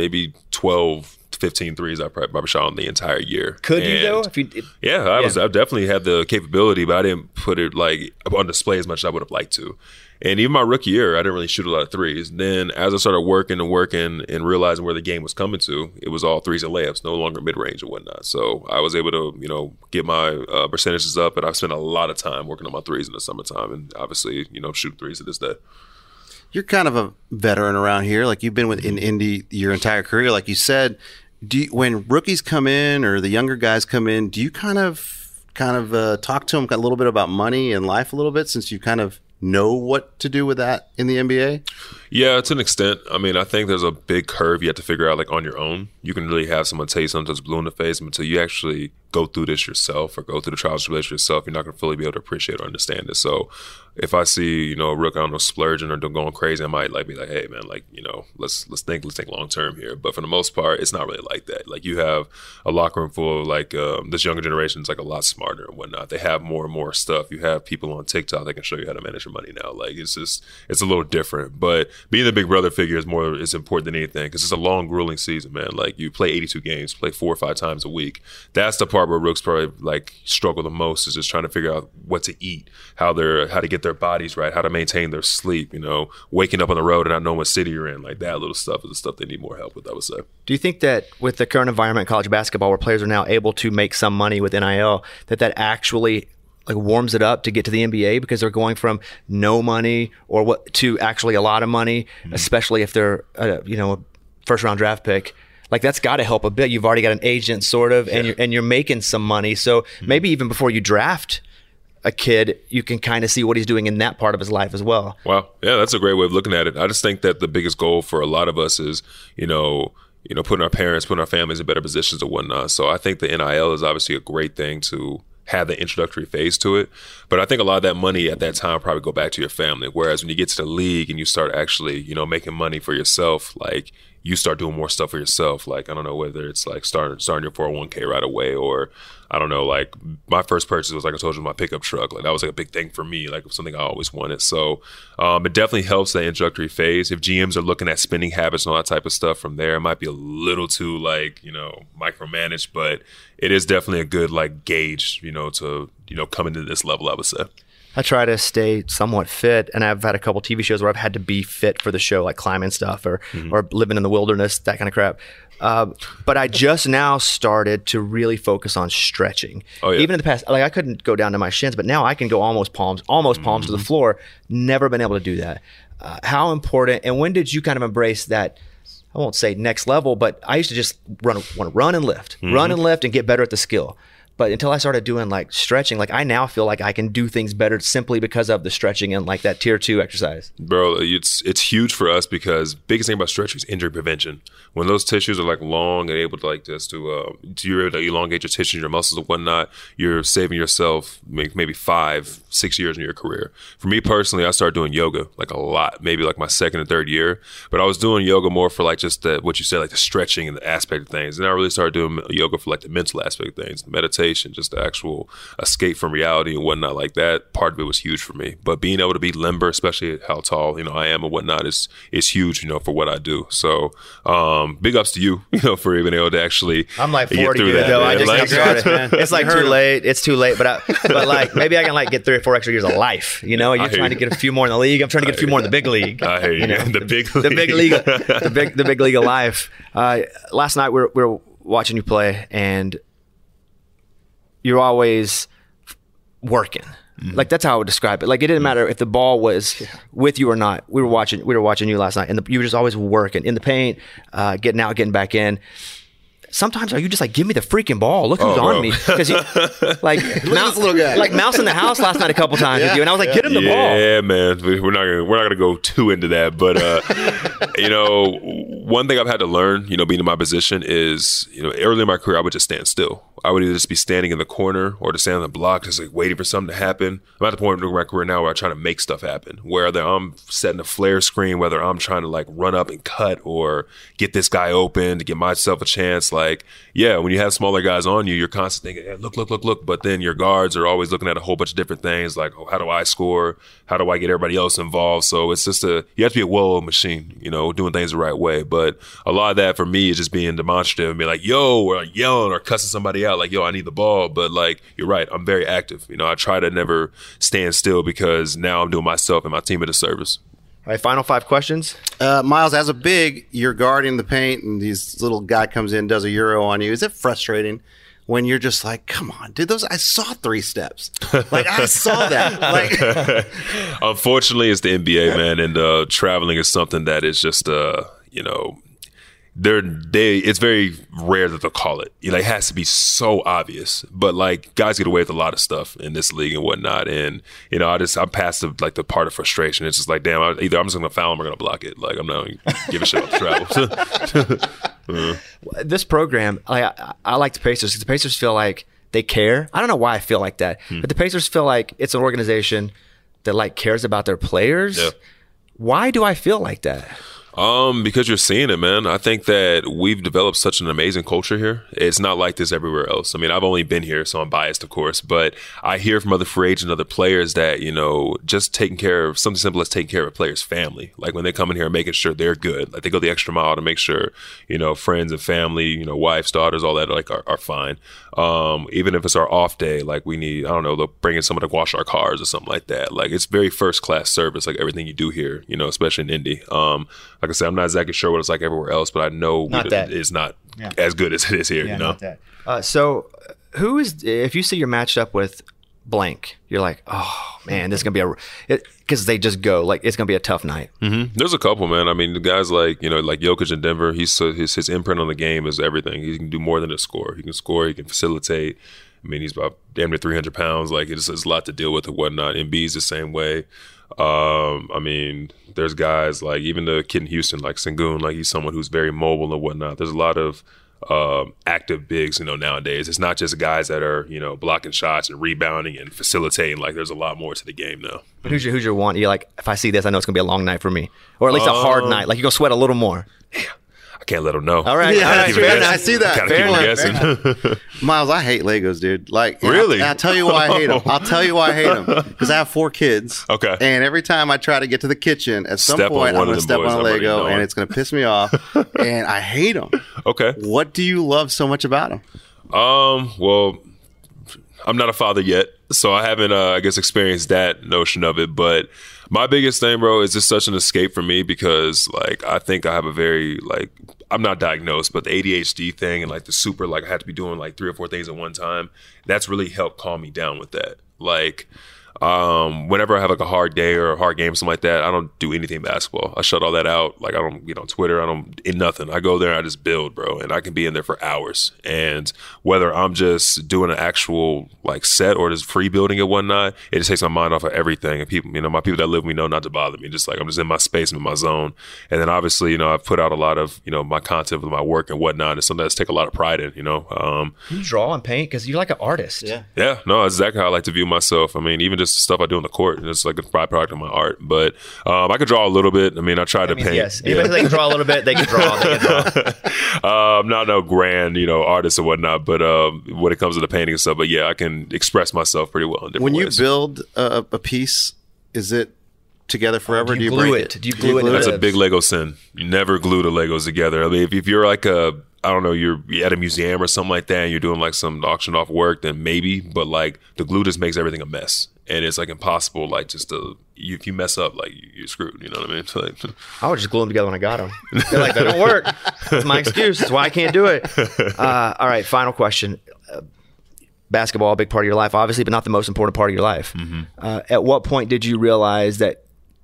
Speaker 9: 12 15 threes I probably shot on the entire year.
Speaker 10: Could you though?
Speaker 9: I definitely had the capability, but I didn't put it on display as much as I would have liked to. And even my rookie year, I didn't really shoot a lot of threes. Then as I started working and realizing where the game was coming to, it was all threes and layups, no longer mid-range and whatnot. So I was able to, get my percentages up, and I've spent a lot of time working on my threes in the summertime, and obviously, shoot threes to this day.
Speaker 11: You're kind of a veteran around here. Like, you've been in Indy your entire career. Like you said, when rookies come in or the younger guys come in, do you kind of talk to them a little bit about money and life a little bit, since you kind of know what to do with that in the NBA?
Speaker 9: Yeah, to an extent. I mean, I think there's a big curve you have to figure out on your own. You can really have someone tell you something that's blue in the face, but until you actually go through this yourself or go through the trials and tribulations yourself, you're not going to fully be able to appreciate or understand it. So if I see, a rook, I don't know, splurging or going crazy, I might be like, hey man, let's think long term here. But for the most part, it's not really like that. Like, you have a locker room full of this younger generation is a lot smarter and whatnot. They have more and more stuff. You have people on TikTok that can show you how to manage your money now. It's a little different. But being the big brother figure is important than anything, because it's a long, grueling season, man. You play 82 games, play 4 or 5 times a week. That's the part where rooks probably struggle the most, is just trying to figure out what to eat, how to get their bodies right, how to maintain their sleep, waking up on the road and not knowing what city you're in. That little stuff is the stuff they need more help with, I would say. Do
Speaker 10: you think that with the current environment in college basketball, where players are now able to make some money with NIL, that actually warms it up to get to the NBA, because they're going from no money to actually a lot of money, especially if they're a first round draft pick? That's got to help a bit. You've already got an agent, sort of, and you're making some money. So maybe even before you draft a kid, you can kind of see what he's doing in that part of his life as well.
Speaker 9: Wow. Yeah, that's a great way of looking at it. I just think that the biggest goal for a lot of us is, putting our parents, putting our families in better positions and whatnot. So I think the NIL is obviously a great thing to have the introductory phase to it. But I think a lot of that money at that time probably go back to your family. Whereas when you get to the league and you start actually, making money for yourself, you start doing more stuff for yourself. I don't know whether it's starting your 401k right away, or I don't know, my first purchase was, I told you, my pickup truck. That was a big thing for me, something I always wanted. So it definitely helps that introductory phase. If GMs are looking at spending habits and all that type of stuff from there, it might be a little too micromanaged, but it is definitely a good gauge, to come into this level, I would say.
Speaker 10: I try to stay somewhat fit, and I've had a couple TV shows where I've had to be fit for the show, like climbing stuff or living in the wilderness, that kind of crap. But I just now started to really focus on stretching. Oh, yeah. Even in the past, I couldn't go down to my shins, but now I can go almost palms to the floor. Never been able to do that. How important, and when did you kind of embrace that? I won't say next level, but I used to just want to run and lift and get better at the skill. But until I started doing like stretching, like I now feel like I can do things better simply because of the stretching and like that tier 2 exercise.
Speaker 9: Bro, it's huge for us because biggest thing about stretching is injury prevention. When those tissues are like long and able to like just you're able to elongate your tissues, your muscles and whatnot, you're saving yourself maybe 5-6 years in your career. For me personally, I started doing yoga like a lot, maybe like my second or third year. But I was doing yoga more for like just what you said, like the stretching and the aspect of things. And I really started doing yoga for like the mental aspect of things, the meditation, just the actual escape from reality and whatnot like that. Part of it was huge for me. But being able to be limber, especially at how tall, I am and whatnot is huge, for what I do. So big ups to you, for being able to actually
Speaker 10: I'm like 40
Speaker 9: get through that.
Speaker 10: Though. I just
Speaker 9: like,
Speaker 10: got started. It's like too late. It's too late. But like maybe I can like get 3 or 4 extra years of life. You're trying to get a few more in the league. I'm trying to get a few more in the big league.
Speaker 9: I hear you. The big league.
Speaker 10: The big league of life. Last night we were watching you play, and you're always working. Like that's how I would describe it. Like it didn't matter if the ball was with you or not. We were watching you last night, and you were just always working in the paint, getting out, getting back in. Sometimes are you just like, give me the freaking ball? Look who's on me, because like
Speaker 11: little guy,
Speaker 10: like mouse in the house last night a couple times with you, and I was like, get him the ball.
Speaker 9: Yeah, man, we're not gonna go too into that, but one thing I've had to learn, being in my position is, early in my career I would just stand still. I would either just be standing in the corner or just stand on the block, just like waiting for something to happen. I'm at the point in my career now where I'm trying to make stuff happen. Whether I'm setting a flare screen, whether I'm trying to like run up and cut or get this guy open to give myself a chance. Like, yeah, when you have smaller guys on you, you're constantly thinking, hey, look. But then your guards are always looking at a whole bunch of different things like, oh, how do I score? How do I get everybody else involved? So it's just you have to be a well-oiled machine, doing things the right way. But a lot of that for me is just being demonstrative and being like, yo, or like yelling or cussing somebody out. Like, yo, I need the ball. But like, you're right. I'm very active. I try to never stand still because now I'm doing myself and my team a disservice.
Speaker 10: All right, final 5 questions.
Speaker 11: Miles, as a big, you're guarding the paint and this little guy comes in, does a Euro on you. Is it frustrating when you're just like, come on, dude, I saw 3 steps. Like, I saw that. Like,
Speaker 9: unfortunately, it's the NBA, man. And traveling is something that is just, it's very rare that they'll call it. It has to be so obvious. But like guys get away with a lot of stuff in this league and whatnot. And I'm past the part of frustration. It's just like, damn, either I'm just gonna foul him or gonna block it. Like I'm not gonna give a shit about the travel.
Speaker 10: This program, I like the Pacers because the Pacers feel like they care. I don't know why I feel like that, but the Pacers feel like it's an organization that like cares about their players. Yeah. Why do I feel like that?
Speaker 9: Because you're seeing it, man. I think that we've developed such an amazing culture here. It's not like this everywhere else. I mean, I've only been here, so I'm biased, of course, but I hear from other free agents and other players that, just taking care of something simple as taking care of a player's family. Like when they come in here and making sure they're good, like they go the extra mile to make sure, friends and family, wives, daughters, all that are fine. Even if it's our off day, like we need, I don't know, they'll bring in someone to wash our cars or something like that. Like it's very first class service, like everything you do here, especially in Indy. Like I said, I'm not exactly sure what it's like everywhere else, but I know it's not as good as it is here.
Speaker 10: Not that. So who is, if you see you're matched up with blank, you're like, oh man, this is gonna be because they just go like it's gonna be a tough night.
Speaker 9: Mm-hmm. There's a couple, man. I mean, the guys like Jokic in Denver, his imprint on the game is everything. He can do more than just score. He can score. He can facilitate. I mean, he's about damn near 300 pounds. Like it's a lot to deal with and whatnot. Embiid's the same way. I mean, there's guys like even the kid in Houston, like Sengun, like he's someone who's very mobile and whatnot. There's a lot of active bigs, nowadays. It's not just guys that are, blocking shots and rebounding and facilitating. Like there's a lot more to the game now.
Speaker 10: But who's your one? You're like, if I see this, I know it's gonna be a long night for me, or at least a hard night. Like you're gonna sweat a little more.
Speaker 9: I can't let them know.
Speaker 10: All right.
Speaker 11: Yeah, I see that.
Speaker 9: Gotta keep them guessing.
Speaker 11: Miles, I hate Legos, dude. Like,
Speaker 9: really?
Speaker 11: I'll tell you why I hate them. Because I have 4 kids.
Speaker 9: Okay.
Speaker 11: And every time I try to get to the kitchen, at some point I'm going to step on a Lego and it's going to piss me off. And I hate them.
Speaker 9: Okay.
Speaker 11: What do you love so much about them?
Speaker 9: Well, I'm not a father yet, so I haven't, experienced that notion of it. But my biggest thing, bro, is just such an escape for me because, like, I think I have a very, like, I'm not diagnosed, but the ADHD thing and, like, the super, like, I have to be doing, like, 3 or 4 things at one time, that's really helped calm me down with that. Like, Whenever I have like a hard day or a hard game, something like that, I don't do anything basketball. I shut all that out. Like I don't get on Twitter. I don't in nothing. I go there and I just build, bro. And I can be in there for hours. And whether I'm just doing an actual like set or just free building and whatnot, it just takes my mind off of everything. And people, my people that live with me know not to bother me. Just like I'm just in my space and in my zone. And then obviously, I've put out a lot of, my content with my work and whatnot. It's something that's take a lot of pride in,
Speaker 10: You draw and paint because you're like an artist.
Speaker 9: Yeah. Yeah. No, that's exactly how I like to view myself. I mean, even just the stuff I do on the court, it's like a byproduct of my art. But I could draw a little bit. I mean, I try to paint.
Speaker 10: Yes. Even if they can draw a little bit, they can draw.
Speaker 9: Not no grand, artist or whatnot. But when it comes to the painting and stuff, but yeah, I can express myself pretty well in different ways.
Speaker 11: When you build a piece, is it together forever?
Speaker 10: Do you glue
Speaker 11: break
Speaker 10: it? Do you glue it?
Speaker 9: That's a big Lego sin. You never glue the Legos together. I mean, if you're like you're at a museum or something like that and you're doing like some auction off work, then maybe, but like the glue just makes everything a mess. And it's like impossible, like just if you mess up, like you're screwed. You know what I mean? So, like,
Speaker 10: I would just glue them together when I got them. They're like, they don't work. That's my excuse. That's why I can't do it. All right, final question. Basketball, a big part of your life, obviously, but not the most important part of your life.
Speaker 9: Mm-hmm.
Speaker 10: At what point did you realize that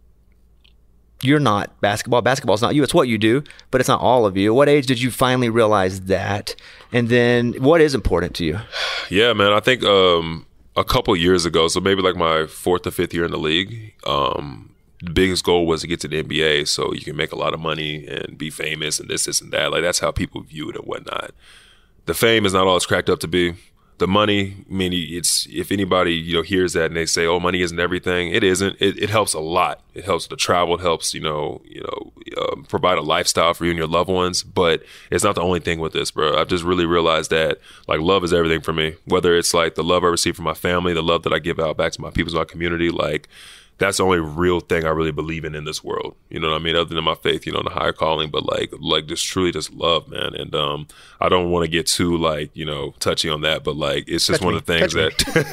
Speaker 10: you're not basketball? Basketball's not you. It's what you do, but it's not all of you. What age did you finally realize that? And then what is important to you?
Speaker 9: Yeah, man, I think a couple years ago, so maybe like my 4th or 5th year in the league, the biggest goal was to get to the NBA so you can make a lot of money and be famous and this and that. Like that's how people view it and whatnot. The fame is not all it's cracked up to be. The money, I mean, it's if anybody hears that and they say, "Oh, money isn't everything," it isn't. It helps a lot. It helps to travel. It helps provide a lifestyle for you and your loved ones. But it's not the only thing with this, bro. I've just really realized that like love is everything for me. Whether it's like the love I receive from my family, the love that I give out back to my people, my community, like. That's the only real thing I really believe in this world. You know what I mean? Other than my faith, the higher calling, but like just truly just love, man. And I don't want to get too touchy on that, but like it's just one of the things that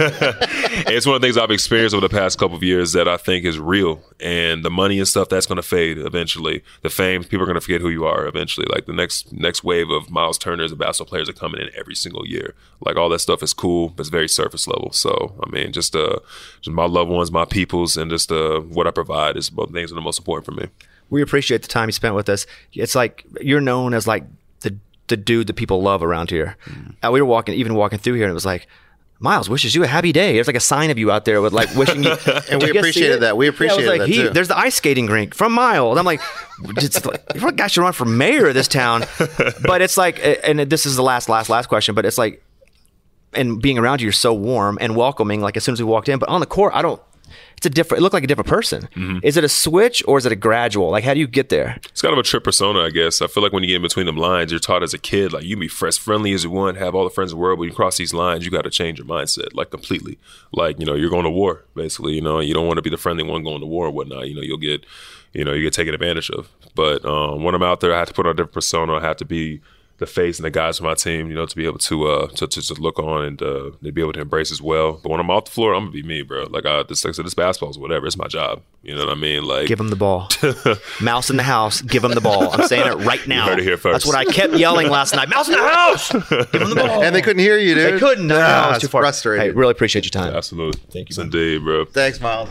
Speaker 9: it's one of the things I've experienced over the past couple of years that I think is real. And the money and stuff that's going to fade eventually. The fame, people are going to forget who you are eventually. Like the next wave of Miles Turners and basketball players are coming in every single year. Like all that stuff is cool, but it's very surface level. So I mean, just my loved ones, my peoples, and just what I provide is both things that are the most important for me.
Speaker 10: We appreciate the time you spent with us. It's like you're known as like the dude that people love around here. We were walking through here, and it was like, Miles wishes you a happy day. There's like a sign of you out there with like wishing you.
Speaker 11: And we appreciated that. We appreciated that too.
Speaker 10: There's the ice skating rink from Miles. I'm like, what guy should run for mayor of this town? But it's like, and this is the last question, but it's like, and being around you, you're so warm and welcoming. Like as soon as we walked in, but on the court, it looked like a different person. Mm-hmm. Is it a switch or is it a gradual? Like, how do you get there?
Speaker 9: It's kind of a trip persona, I guess. I feel like when you get in between them lines, you're taught as a kid, like, you can be friendly as you want, have all the friends in the world, but you cross these lines, you got to change your mindset, like, completely. Like, you're going to war, basically. You don't want to be the friendly one going to war and whatnot. You'll get taken advantage of. But when I'm out there, I have to put on a different persona. I have to be the face and the guys for my team, to be able to just look on and to be able to embrace as well. But when I'm off the floor, I'm gonna be me, bro. Like this basketball is whatever. It's my job. You know what I mean? Like,
Speaker 10: give him the ball. Mouse in the house. Give him the ball. I'm saying it right now.
Speaker 9: You heard it here first.
Speaker 10: That's what I kept yelling last night. Mouse in the house. Give him the ball.
Speaker 11: And they couldn't hear you, dude.
Speaker 10: They couldn't. No, it was too far.
Speaker 11: Frustrating.
Speaker 10: Hey, really appreciate your time.
Speaker 9: Yeah, absolutely.
Speaker 10: Thank you.
Speaker 9: Yes, indeed, bro.
Speaker 11: Thanks, Miles.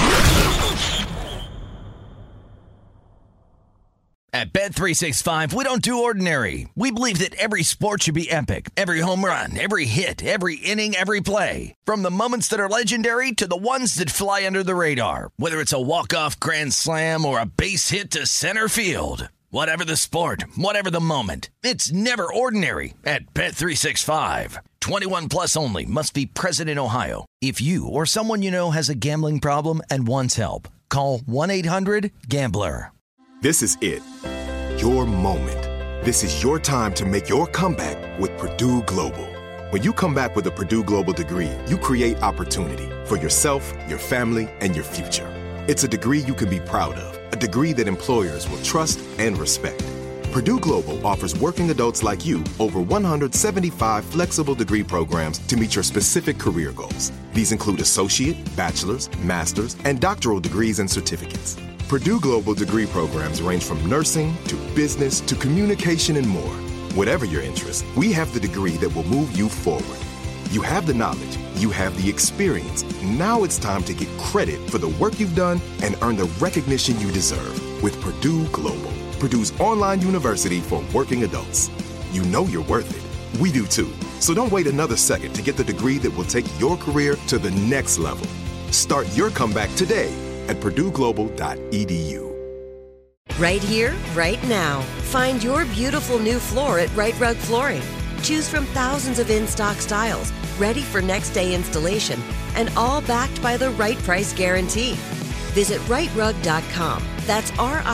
Speaker 1: At Bet365, we don't do ordinary. We believe that every sport should be epic. Every home run, every hit, every inning, every play. From the moments that are legendary to the ones that fly under the radar. Whether it's a walk-off grand slam or a base hit to center field. Whatever the sport, whatever the moment. It's never ordinary at Bet365. 21 plus only. Must be present in Ohio. If you or someone you know has a gambling problem and wants help, call 1-800-GAMBLER.
Speaker 2: This is it. Your moment. This is your time to make your comeback with Purdue Global. When you come back with a Purdue Global degree, you create opportunity for yourself, your family, and your future. It's a degree you can be proud of, a degree that employers will trust and respect. Purdue Global offers working adults like you over 175 flexible degree programs to meet your specific career goals. These include associate, bachelor's, master's, and doctoral degrees and certificates. Purdue Global degree programs range from nursing to business to communication and more. Whatever your interest, we have the degree that will move you forward. You have the knowledge, you have the experience. Now it's time to get credit for the work you've done and earn the recognition you deserve with Purdue Global, Purdue's online university for working adults. You know you're worth it. We do too. So don't wait another second to get the degree that will take your career to the next level. Start your comeback today at purdueglobal.edu.
Speaker 3: Right here, right now. Find your beautiful new floor at Right Rug Flooring. Choose from thousands of in-stock styles, ready for next day installation, and all backed by the right price guarantee. Visit rightrug.com. That's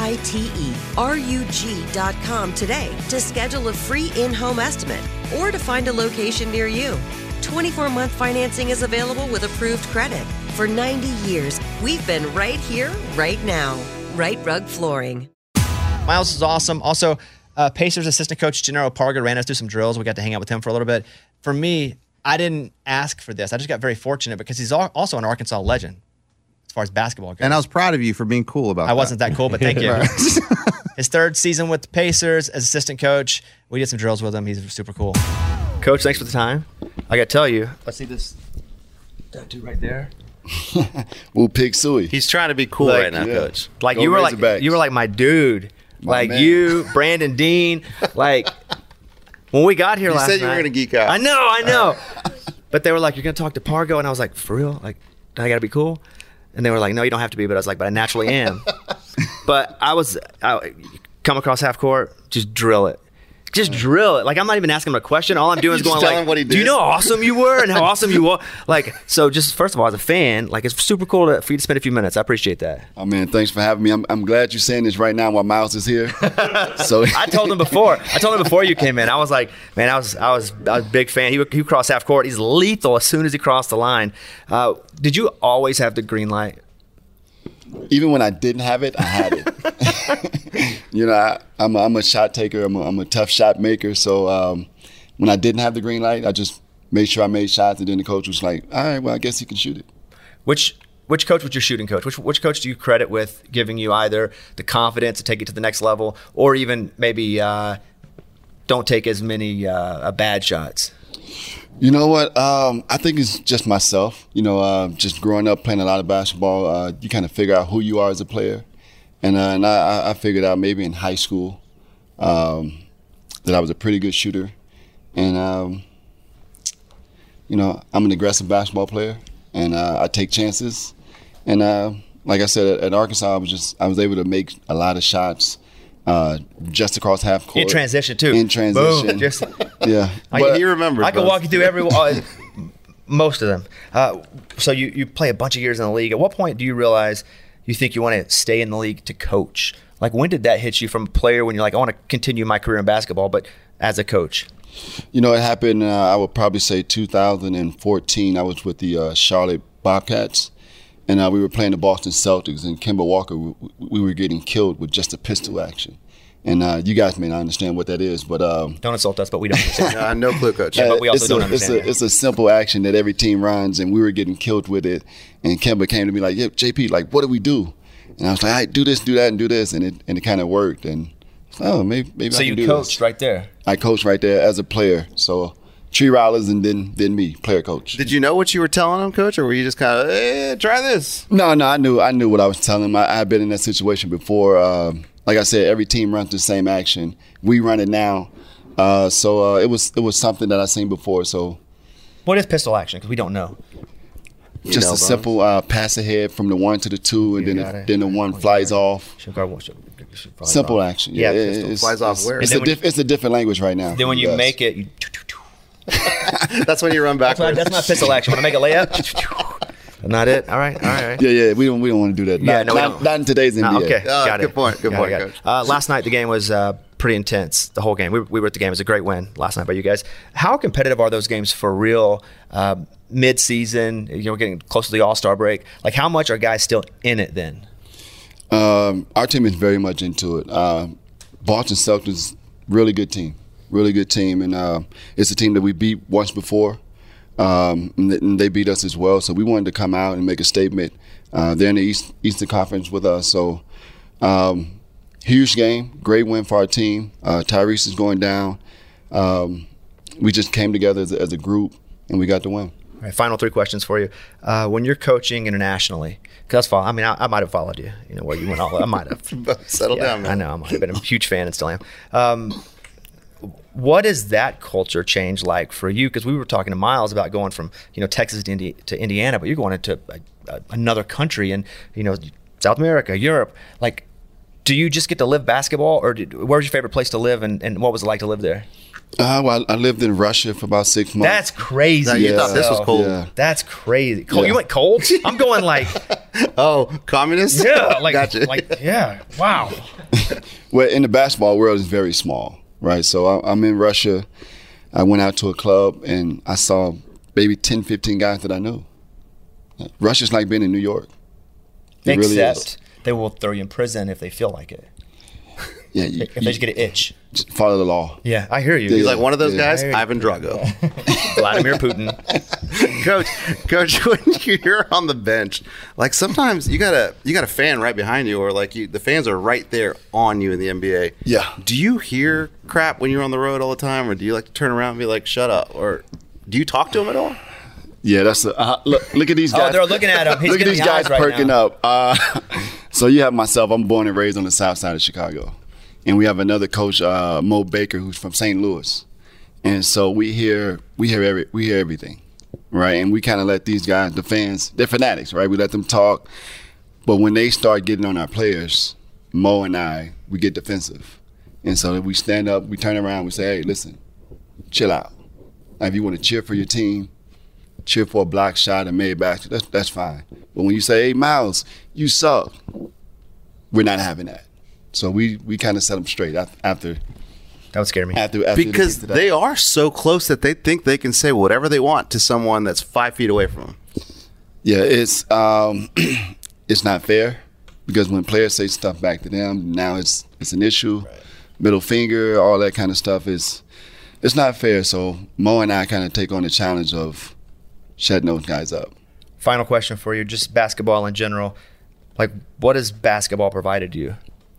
Speaker 3: RITERUG.com today to schedule a free in-home estimate or to find a location near you. 24-month financing is available with approved credit. For 90 years, we've been right here, right now. Right Rug Flooring.
Speaker 5: Miles is awesome. Also, Pacers assistant coach Gennaro Parga ran us through some drills. We got to hang out with him for a little bit. For me, I didn't ask for this. I just got very fortunate because he's also an Arkansas legend as far as basketball goes.
Speaker 6: And I was proud of you for being cool about that.
Speaker 5: I wasn't that cool, but thank you. His third season with the Pacers as assistant coach. We did some drills with him. He's super cool.
Speaker 10: Coach, thanks for the time. I got to tell you, let's see this dude right there.
Speaker 12: We'll pick Suey.
Speaker 11: He's trying to be cool right now, Coach.
Speaker 10: Like you were like my dude. Like man. You, Brandon Dean. Like when we got here last night.
Speaker 11: You said you were going to geek out.
Speaker 10: I know. But they were like, you're going to talk to Pargo? And I was like, for real? Like, I got to be cool? And they were like, no, you don't have to be. But I was like, but I naturally am. But I come across half court, just drill it. Just drill it. Like, I'm not even asking him a question. All I'm doing is going like, do you know how awesome you were and how awesome you were? Like, so just first of all, as a fan, like, it's super cool for you to spend a few minutes. I appreciate that.
Speaker 12: Oh, man, thanks for having me. I'm glad you're saying this right now while Miles is here. So
Speaker 10: I told him before you came in. I was like, man, I was a big fan. He crossed half court. He's lethal as soon as he crossed the line. Did you always have the green light?
Speaker 12: Even when I didn't have it, I had it. You know, I'm a shot taker. I'm a tough shot maker. So when I didn't have the green light, I just made sure I made shots. And then the coach was like, all right, well, I guess he can shoot it.
Speaker 10: Which coach was your shooting coach? Which coach do you credit with giving you either the confidence to take it to the next level or even maybe don't take as many bad shots?
Speaker 12: You know what? I think it's just myself. You know, just growing up playing a lot of basketball, you kind of figure out who you are as a player. And I figured out maybe in high school that I was a pretty good shooter. And, you know, I'm an aggressive basketball player, and I take chances. And like I said, at Arkansas, I was able to make a lot of shots just across half court.
Speaker 10: In transition, too.
Speaker 12: In transition.
Speaker 10: Boom. Just,
Speaker 12: yeah.
Speaker 11: He remembers.
Speaker 10: I can walk you through most of them. So you play a bunch of years in the league. At what point do you realize you think you want to stay in the league to coach? Like, when did that hit you from a player when you're like, I want to continue my career in basketball, but as a coach?
Speaker 12: You know, it happened, I would probably say 2014. I was with the Charlotte Bobcats. And we were playing the Boston Celtics, and Kemba Walker, we were getting killed with just a pistol action. And you guys may not understand what that is, but
Speaker 10: don't insult us, but we don't understand.
Speaker 11: No clue, Coach.
Speaker 10: Yeah, but we also don't understand.
Speaker 12: It's a simple action that every team runs, and we were getting killed with it. And Kemba came to me like, "Yeah, JP, like, what do we do?" And I was like, "All right, do this, do that, and do this," and it kind of worked. And maybe
Speaker 10: so
Speaker 12: I can do
Speaker 10: you coached
Speaker 12: this.
Speaker 10: right there.
Speaker 12: I coached right there as a player. So. Tree Rollins and then me, player coach.
Speaker 11: Did you know what you were telling him, Coach, or were you just kind of, try this?
Speaker 12: No, I knew what I was telling him. I had been in that situation before. Like I said, every team runs the same action. We run it now. So it was something that I seen before. So,
Speaker 10: what is pistol action? Because we don't know.
Speaker 12: Just a simple pass ahead from the 1 to the 2, and then the 1 flies off. Simple action.
Speaker 11: Yeah, it flies off where?
Speaker 12: It's a different language right now.
Speaker 10: Then when you make it, you.
Speaker 11: That's when you run backwards.
Speaker 10: That's my pistol action. When I make a layup, not it. All right.
Speaker 12: Yeah. We don't want to do that. Not in today's NBA.
Speaker 10: Okay, got it.
Speaker 11: Good point, Coach.
Speaker 10: Last night the game was pretty intense. The whole game. We were at the game. It was a great win last night by you guys. How competitive are those games for real? Mid-season, getting close to the All-Star break. Like, how much are guys still in it then?
Speaker 12: Our team is very much into it. Boston Celtics, really good team. Really good team, and it's a team that we beat once before, and they beat us as well. So we wanted to come out and make a statement. They're in the Eastern Conference with us, so huge game, great win for our team. Tyrese is going down. We just came together as a group, and we got the win.
Speaker 10: All right, final 3 questions for you. When you're coaching internationally, because I might have followed you, where you went all. I might have.
Speaker 11: Settle down, man.
Speaker 10: I know. I might have been a huge fan and still am. What is that culture change like for you? Because we were talking to Miles about going from Texas to Indiana, but you're going into another country and South America, Europe. Like, do you just get to live basketball, or where's your favorite place to live, and what was it like to live there?
Speaker 12: Well, I lived in Russia for about 6 months.
Speaker 10: That's crazy.
Speaker 11: You thought this was cold.
Speaker 12: Yeah.
Speaker 10: That's crazy. Cold. Yeah. You went cold? I'm going like,
Speaker 11: communist?
Speaker 10: Yeah,
Speaker 11: Gotcha.
Speaker 10: Yeah. Wow.
Speaker 12: Well, in the basketball world, it's very small, right? So I'm in Russia. I went out to a club and I saw maybe 10, 15 guys that I knew. Russia's like being in New York. It really is.
Speaker 10: They will throw you in prison if they feel like it.
Speaker 12: Yeah,
Speaker 10: if they just get an itch.
Speaker 12: Just follow the law.
Speaker 10: Yeah, I hear you.
Speaker 11: He's like one of those guys, Ivan Drago.
Speaker 10: Vladimir Putin.
Speaker 11: Coach, when you're on the bench, like sometimes you got a fan right behind you, or like the fans are right there on you in the NBA.
Speaker 12: Yeah.
Speaker 11: Do you hear crap when you're on the road all the time, or do you like to turn around and be like, shut up? Or do you talk to them at all?
Speaker 12: Yeah, that's look at these guys.
Speaker 10: Oh, they're looking at him. He's
Speaker 12: look at these guys
Speaker 10: right
Speaker 12: perking
Speaker 10: now.
Speaker 12: up. So you have myself. I'm born and raised on the south side of Chicago. And we have another coach, Mo Baker, who's from St. Louis, and so we hear everything, right? And we kind of let these guys, the fans, they're fanatics, right? We let them talk, but when they start getting on our players, Mo and I, we get defensive, and so we stand up, we turn around, we say, "Hey, listen, chill out. Now, if you want to cheer for your team, cheer for a block shot and made basket, that's fine. But when you say, hey, Miles, you suck, we're not having that." So we kind of set them straight after.
Speaker 10: That would scare me.
Speaker 11: Because they are so close that they think they can say whatever they want to someone that's 5 feet away from them.
Speaker 12: Yeah, it's it's not fair, because when players say stuff back to them, now it's an issue. Right. Middle finger, all that kind of stuff it's not fair. So Mo and I kind of take on the challenge of shutting those guys up.
Speaker 10: Final question for you, just basketball in general. Like, what has basketball provided to you?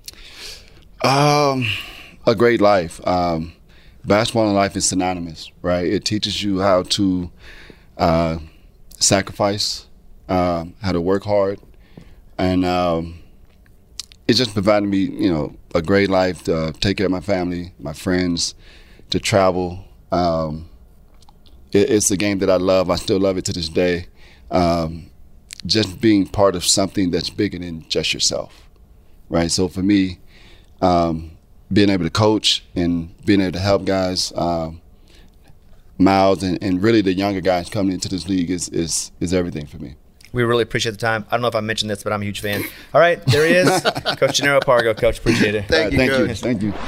Speaker 12: A great life. Basketball and life is synonymous, right? It teaches you how to sacrifice, how to work hard, and it just provided me, a great life to take care of my family, my friends, to travel. It's a game that I love. I still love it to this day. Just being part of something that's bigger than just yourself, right? So for me, being able to coach and being able to help guys, Miles and really the younger guys coming into this league is everything for me.
Speaker 10: We really appreciate the time. I don't know if I mentioned this, but I'm a huge fan. All right, there he is, Coach Jannero Pargo. Coach, appreciate it.
Speaker 11: Thank you.
Speaker 12: Thank you.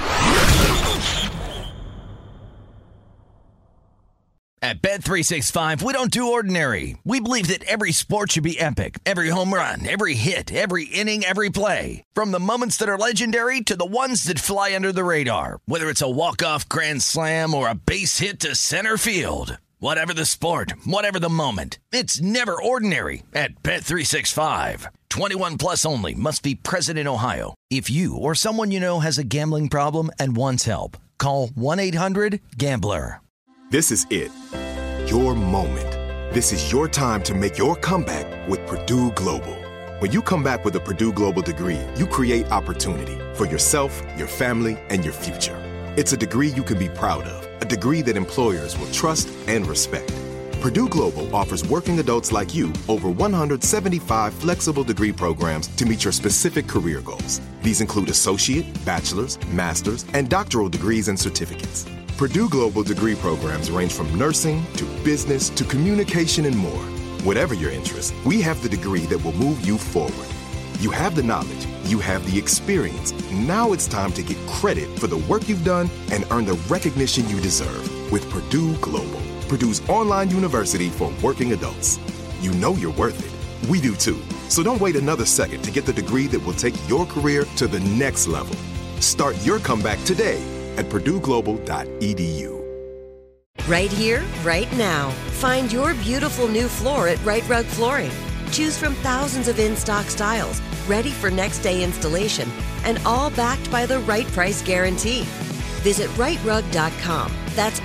Speaker 1: At Bet365, we don't do ordinary. We believe that every sport should be epic. Every home run, every hit, every inning, every play. From the moments that are legendary to the ones that fly under the radar. Whether it's a walk-off grand slam or a base hit to center field. Whatever the sport, whatever the moment. It's never ordinary at Bet365. 21 plus only. Must be present in Ohio. If you or someone you know has a gambling problem and wants help, call 1-800-GAMBLER.
Speaker 2: This is it. Your moment. This is your time to make your comeback with Purdue Global. When you come back with a Purdue Global degree, you create opportunity for yourself, your family, and your future. It's a degree you can be proud of, a degree that employers will trust and respect. Purdue Global offers working adults like you over 175 flexible degree programs to meet your specific career goals. These include associate, bachelor's, master's, and doctoral degrees and certificates. Purdue Global degree programs range from nursing to business to communication and more. Whatever your interest, we have the degree that will move you forward. You have the knowledge, you have the experience. Now it's time to get credit for the work you've done and earn the recognition you deserve with Purdue Global, Purdue's online university for working adults. You know you're worth it. We do too. So don't wait another second to get the degree that will take your career to the next level. Start your comeback today at purdueglobal.edu.
Speaker 3: Right here, right now. Find your beautiful new floor at Right Rug Flooring. Choose from thousands of in-stock styles, ready for next day installation, and all backed by the right price guarantee. Visit rightrug.com. That's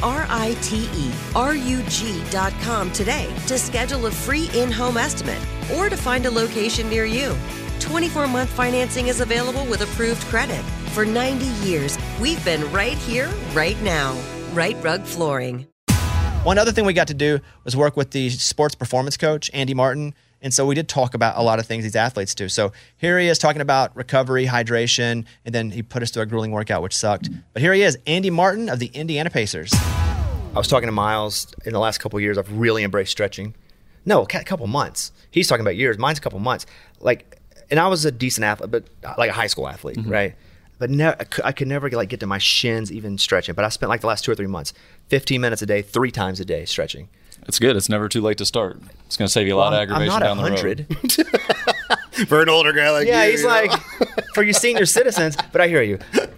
Speaker 3: RITERUG.com today to schedule a free in-home estimate or to find a location near you. 24-month financing is available with approved credit. For 90 years, we've been right here, right now. Right Rug Flooring.
Speaker 5: One other thing we got to do was work with the sports performance coach, Andy Martin. And so we did talk about a lot of things these athletes do. So here he is talking about recovery, hydration, and then he put us through a grueling workout, which sucked. But here he is, Andy Martin of the Indiana Pacers.
Speaker 10: I was talking to Miles in the last couple of years. I've really embraced stretching. No, a couple months. He's talking about years. Mine's a couple months. And I was a decent athlete, but like a high school athlete, right? But I could never get to my shins even stretching. But I spent the last 2 or 3 months, 15 minutes a day, 3 times a day stretching.
Speaker 13: It's good. It's never too late to start. It's going to save you a lot of aggravation down the road.
Speaker 11: For an older guy like you.
Speaker 10: Yeah, he's like, for you senior citizens, but I hear you.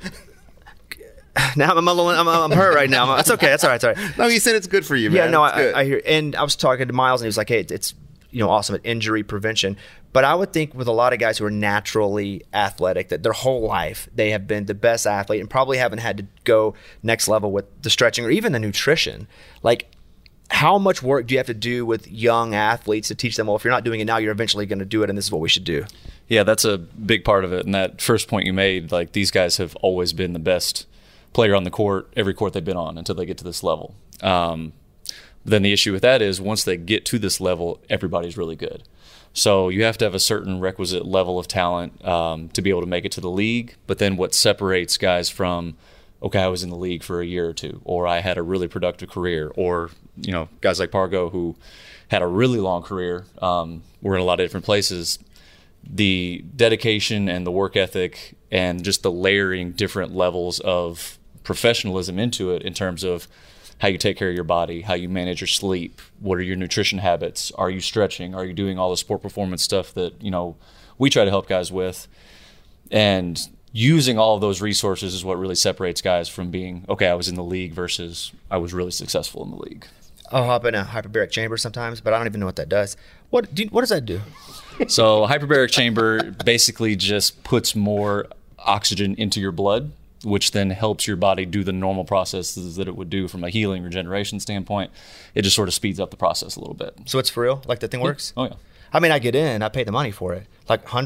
Speaker 10: Now I'm hurt right now. It's okay. That's all right. It's all right.
Speaker 11: No, he said it's good for you, man.
Speaker 10: Yeah, no, I hear. And I was talking to Miles, and he was like, hey, it's awesome at injury prevention. But I would think with a lot of guys who are naturally athletic, that their whole life they have been the best athlete and probably haven't had to go next level with the stretching or even the nutrition. How much work do you have to do with young athletes to teach them, well, if you're not doing it now, you're eventually going to do it, and this is what we should do?
Speaker 13: Yeah, that's a big part of it. And that first point you made, these guys have always been the best player on the court, every court they've been on, until they get to this level. Then the issue with that is once they get to this level, everybody's really good. So you have to have a certain requisite level of talent to be able to make it to the league. But then what separates guys from, okay, I was in the league for a year or two, or I had a really productive career, or guys like Pargo who had a really long career, were in a lot of different places. The dedication and the work ethic and just the layering different levels of professionalism into it in terms of how you take care of your body, how you manage your sleep, what are your nutrition habits, are you stretching, are you doing all the sport performance stuff that we try to help guys with. And using all of those resources is what really separates guys from being, okay, I was in the league versus I was really successful in the league.
Speaker 10: I'll hop in a hyperbaric chamber sometimes, but I don't even know what that does. What does that do?
Speaker 13: So a hyperbaric chamber basically just puts more oxygen into your blood, which then helps your body do the normal processes that it would do from a healing regeneration standpoint. It just sort of speeds up the process a little bit.
Speaker 10: So it's for real? The thing works?
Speaker 13: Oh, yeah.
Speaker 10: I mean, I get in, I pay the money for it,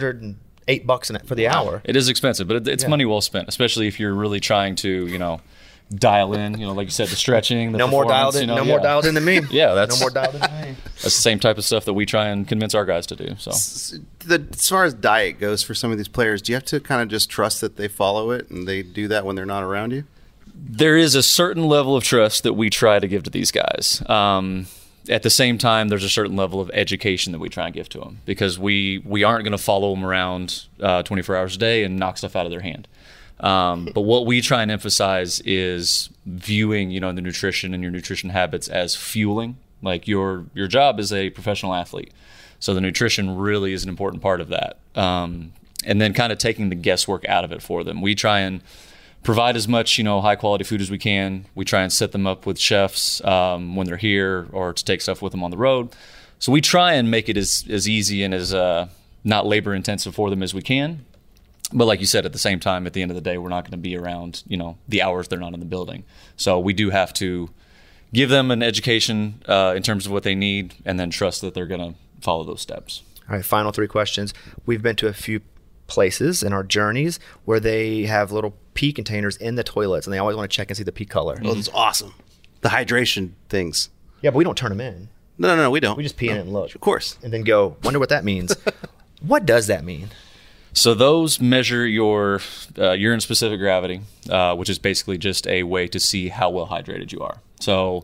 Speaker 10: $108 for the hour.
Speaker 13: It is expensive, but it's money well spent, especially if you're really trying to, dial in, like you said, the stretching, the
Speaker 10: no more dialed in, more dialed in than me.
Speaker 13: Yeah, that's
Speaker 10: no more dialed in than me.
Speaker 13: That's the same type of stuff that we try and convince our guys to do. So,
Speaker 11: as far as diet goes for some of these players, do you have to kind of just trust that they follow it and they do that when they're not around you?
Speaker 13: There is a certain level of trust that we try to give to these guys. At the same time, there's a certain level of education that we try and give to them because we aren't going to follow them around 24 hours a day and knock stuff out of their hand. But what we try and emphasize is viewing, the nutrition and your nutrition habits as fueling. Your job is a professional athlete. So the nutrition really is an important part of that. And then kind of taking the guesswork out of it for them. We try and provide as much, high quality food as we can. We try and set them up with chefs when they're here or to take stuff with them on the road. So we try and make it as easy and as not labor intensive for them as we can. But like you said, at the same time, at the end of the day, we're not going to be around, the hours they're not in the building. So we do have to give them an education in terms of what they need and then trust that they're going to follow those steps.
Speaker 10: All right, final 3 questions. We've been to a few places in our journeys where they have little pee containers in the toilets and they always want to check and see the pee color.
Speaker 11: Oh, that's awesome. The hydration things.
Speaker 10: Yeah, but we don't turn them in.
Speaker 11: No, we don't.
Speaker 10: We just pee in it and look.
Speaker 11: Of course.
Speaker 10: And then go, wonder what that means. What does that mean?
Speaker 13: So those measure your urine-specific gravity, which is basically just a way to see how well hydrated you are. So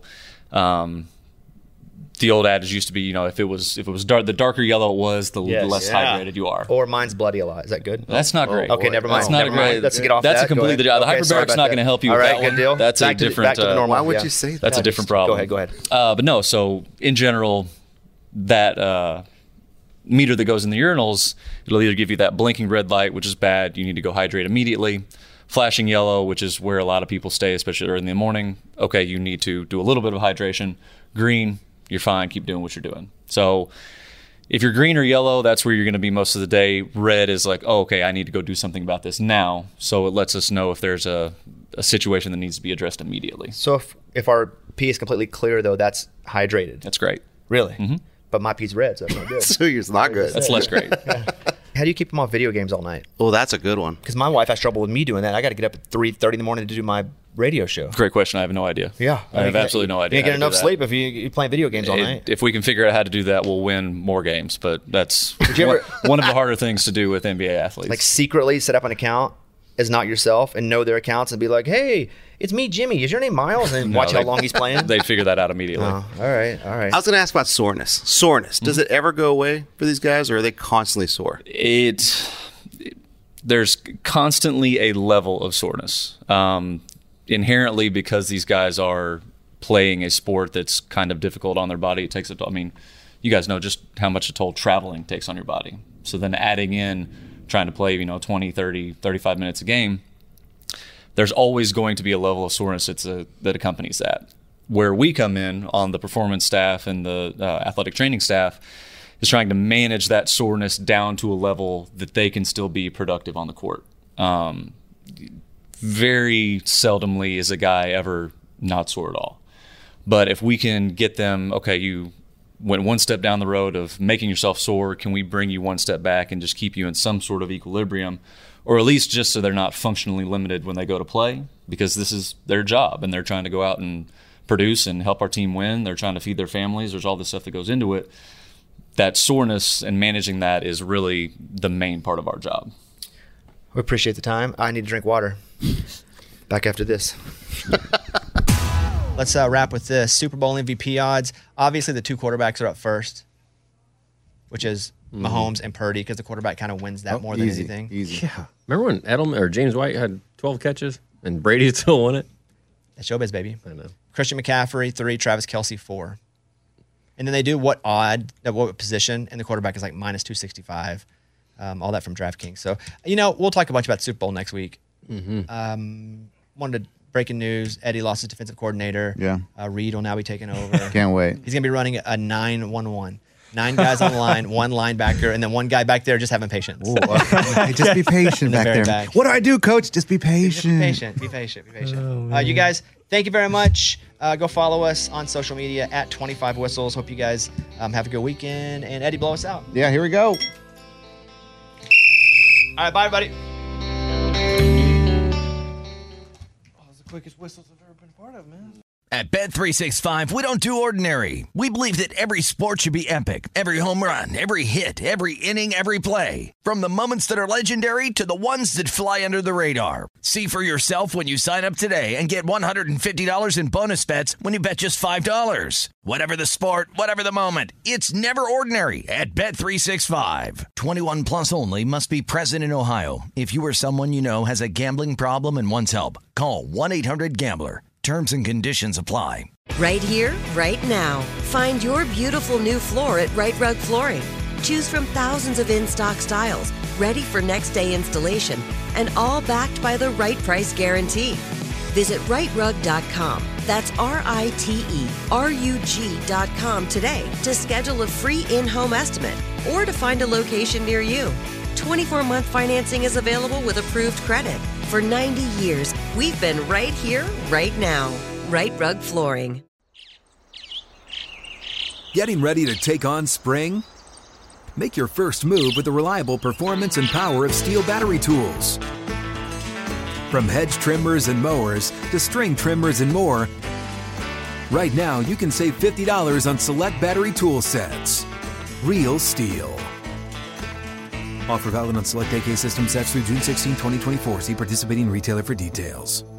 Speaker 13: the old adage used to be, if it was dark, the darker yellow it was, the less hydrated you are.
Speaker 10: Or mine's bloody a lot. Is that good?
Speaker 13: That's not great.
Speaker 10: Okay, never mind.
Speaker 13: That's not
Speaker 10: great. Let's get off
Speaker 13: that's
Speaker 10: that.
Speaker 13: a completely different. The hyperbaric's not going to help you with that one.
Speaker 10: Good deal.
Speaker 13: That's
Speaker 10: back
Speaker 13: a different.
Speaker 10: Back to the normal.
Speaker 11: Why would you say that?
Speaker 13: That's a different problem.
Speaker 10: Go ahead.
Speaker 13: But no, so in general, that meter that goes in the urinals, it'll either give you that blinking red light, which is bad, you need to go hydrate immediately. Flashing yellow, which is where a lot of people stay, especially early in the morning, okay, you need to do a little bit of hydration. Green, you're fine, keep doing what you're doing. So if you're green or yellow, that's where you're going to be most of the day. Red is like, oh, okay, I need to go do something about this now. So it lets us know if there's a a situation that needs to be addressed immediately.
Speaker 10: So if our pee is completely clear, though, that's hydrated.
Speaker 13: That's great.
Speaker 10: Really?
Speaker 13: Mm-hmm.
Speaker 10: But my pee's red, so that's not good.
Speaker 11: So it's not good.
Speaker 13: That's less great.
Speaker 10: Yeah. How do you keep them off video games all night?
Speaker 11: Oh, that's a good one.
Speaker 10: Because my wife has trouble with me doing that. I got to get up at 3:30 in the morning to do my radio show.
Speaker 13: Great question. I have no idea.
Speaker 10: Yeah.
Speaker 13: I have absolutely no idea.
Speaker 10: You can't get enough sleep if you're playing video games all night.
Speaker 13: If we can figure out how to do that, we'll win more games. But that's one of the harder things to do with NBA athletes.
Speaker 10: Like secretly set up an account as not yourself and know their accounts and be like, hey, it's me, Jimmy. Is your name Miles? And watch how long he's playing.
Speaker 13: They'd figure that out immediately.
Speaker 10: Oh, all right.
Speaker 11: I was going to ask about soreness. Does it ever go away for these guys, or are they constantly sore?
Speaker 13: There's constantly a level of soreness. Inherently, because these guys are playing a sport that's kind of difficult on their body, it takes you guys know just how much a toll traveling takes on your body. So then adding in trying to play, 20, 30, 35 minutes a game, there's always going to be a level of soreness that accompanies that. Where we come in on the performance staff and the athletic training staff is trying to manage that soreness down to a level that they can still be productive on the court. Very seldomly is a guy ever not sore at all. But if we can get them, okay, you went one step down the road of making yourself sore, can we bring you one step back and just keep you in some sort of equilibrium, or at least just so they're not functionally limited when they go to play, because this is their job and they're trying to go out and produce and help our team win. They're trying to feed their families. There's all this stuff that goes into it. That soreness and managing that is really the main part of our job.
Speaker 10: We appreciate the time. I need to drink water. Back after this. Let's wrap with this. Super Bowl MVP odds. Obviously, the two quarterbacks are up first, which is Mahomes and Purdy, because the quarterback kind of wins that more than anything.
Speaker 7: Easy. Yeah. Remember when Edelman or James White had 12 catches and Brady still won it?
Speaker 10: That's showbiz, baby.
Speaker 7: I know.
Speaker 10: Christian McCaffrey, 3. Travis Kelce, 4. And then they do what position, and the quarterback is like minus 265. All that from DraftKings. So, we'll talk a bunch about the Super Bowl next week. Breaking news, Eddie lost his defensive coordinator.
Speaker 6: Yeah.
Speaker 10: Reed will now be taking over.
Speaker 6: Can't wait.
Speaker 10: He's going to be running a 9-1-1. 9 guys on the line, 1 linebacker, and then 1 guy back there just having patience.
Speaker 6: Ooh, okay. Just be patient back there.
Speaker 10: Back.
Speaker 6: What do I do, Coach? Just be patient.
Speaker 10: Be patient. You guys, thank you very much. Go follow us on social media at 25 Whistles. Hope you guys have a good weekend. And Eddie, blow us out.
Speaker 6: Yeah, here we go.
Speaker 10: All right, bye, everybody.
Speaker 8: Quickest whistles I've ever been a part of, man.
Speaker 1: At Bet365, we don't do ordinary. We believe that every sport should be epic. Every home run, every hit, every inning, every play. From the moments that are legendary to the ones that fly under the radar. See for yourself when you sign up today and get $150 in bonus bets when you bet just $5. Whatever the sport, whatever the moment, it's never ordinary at Bet365. 21 plus only. Must be present in Ohio. If you or someone you know has a gambling problem and wants help, call 1-800-GAMBLER. Terms and conditions apply.
Speaker 3: Right here, right now. Find your beautiful new floor at Right Rug Flooring. Choose from thousands of in-stock styles, ready for next day installation, and all backed by the right price guarantee. Visit rightrug.com. That's RITERUG.com today to schedule a free in-home estimate or to find a location near you. 24-month financing is available with approved credit. For 90 years, we've been right here, right now. Right Rug Flooring.
Speaker 14: Getting ready to take on spring? Make your first move with the reliable performance and power of Steel battery tools. From hedge trimmers and mowers to string trimmers and more, right now you can save $50 on select battery tool sets. Real Steel. Offer valid on select AK system sets through June 16, 2024. See participating retailer for details.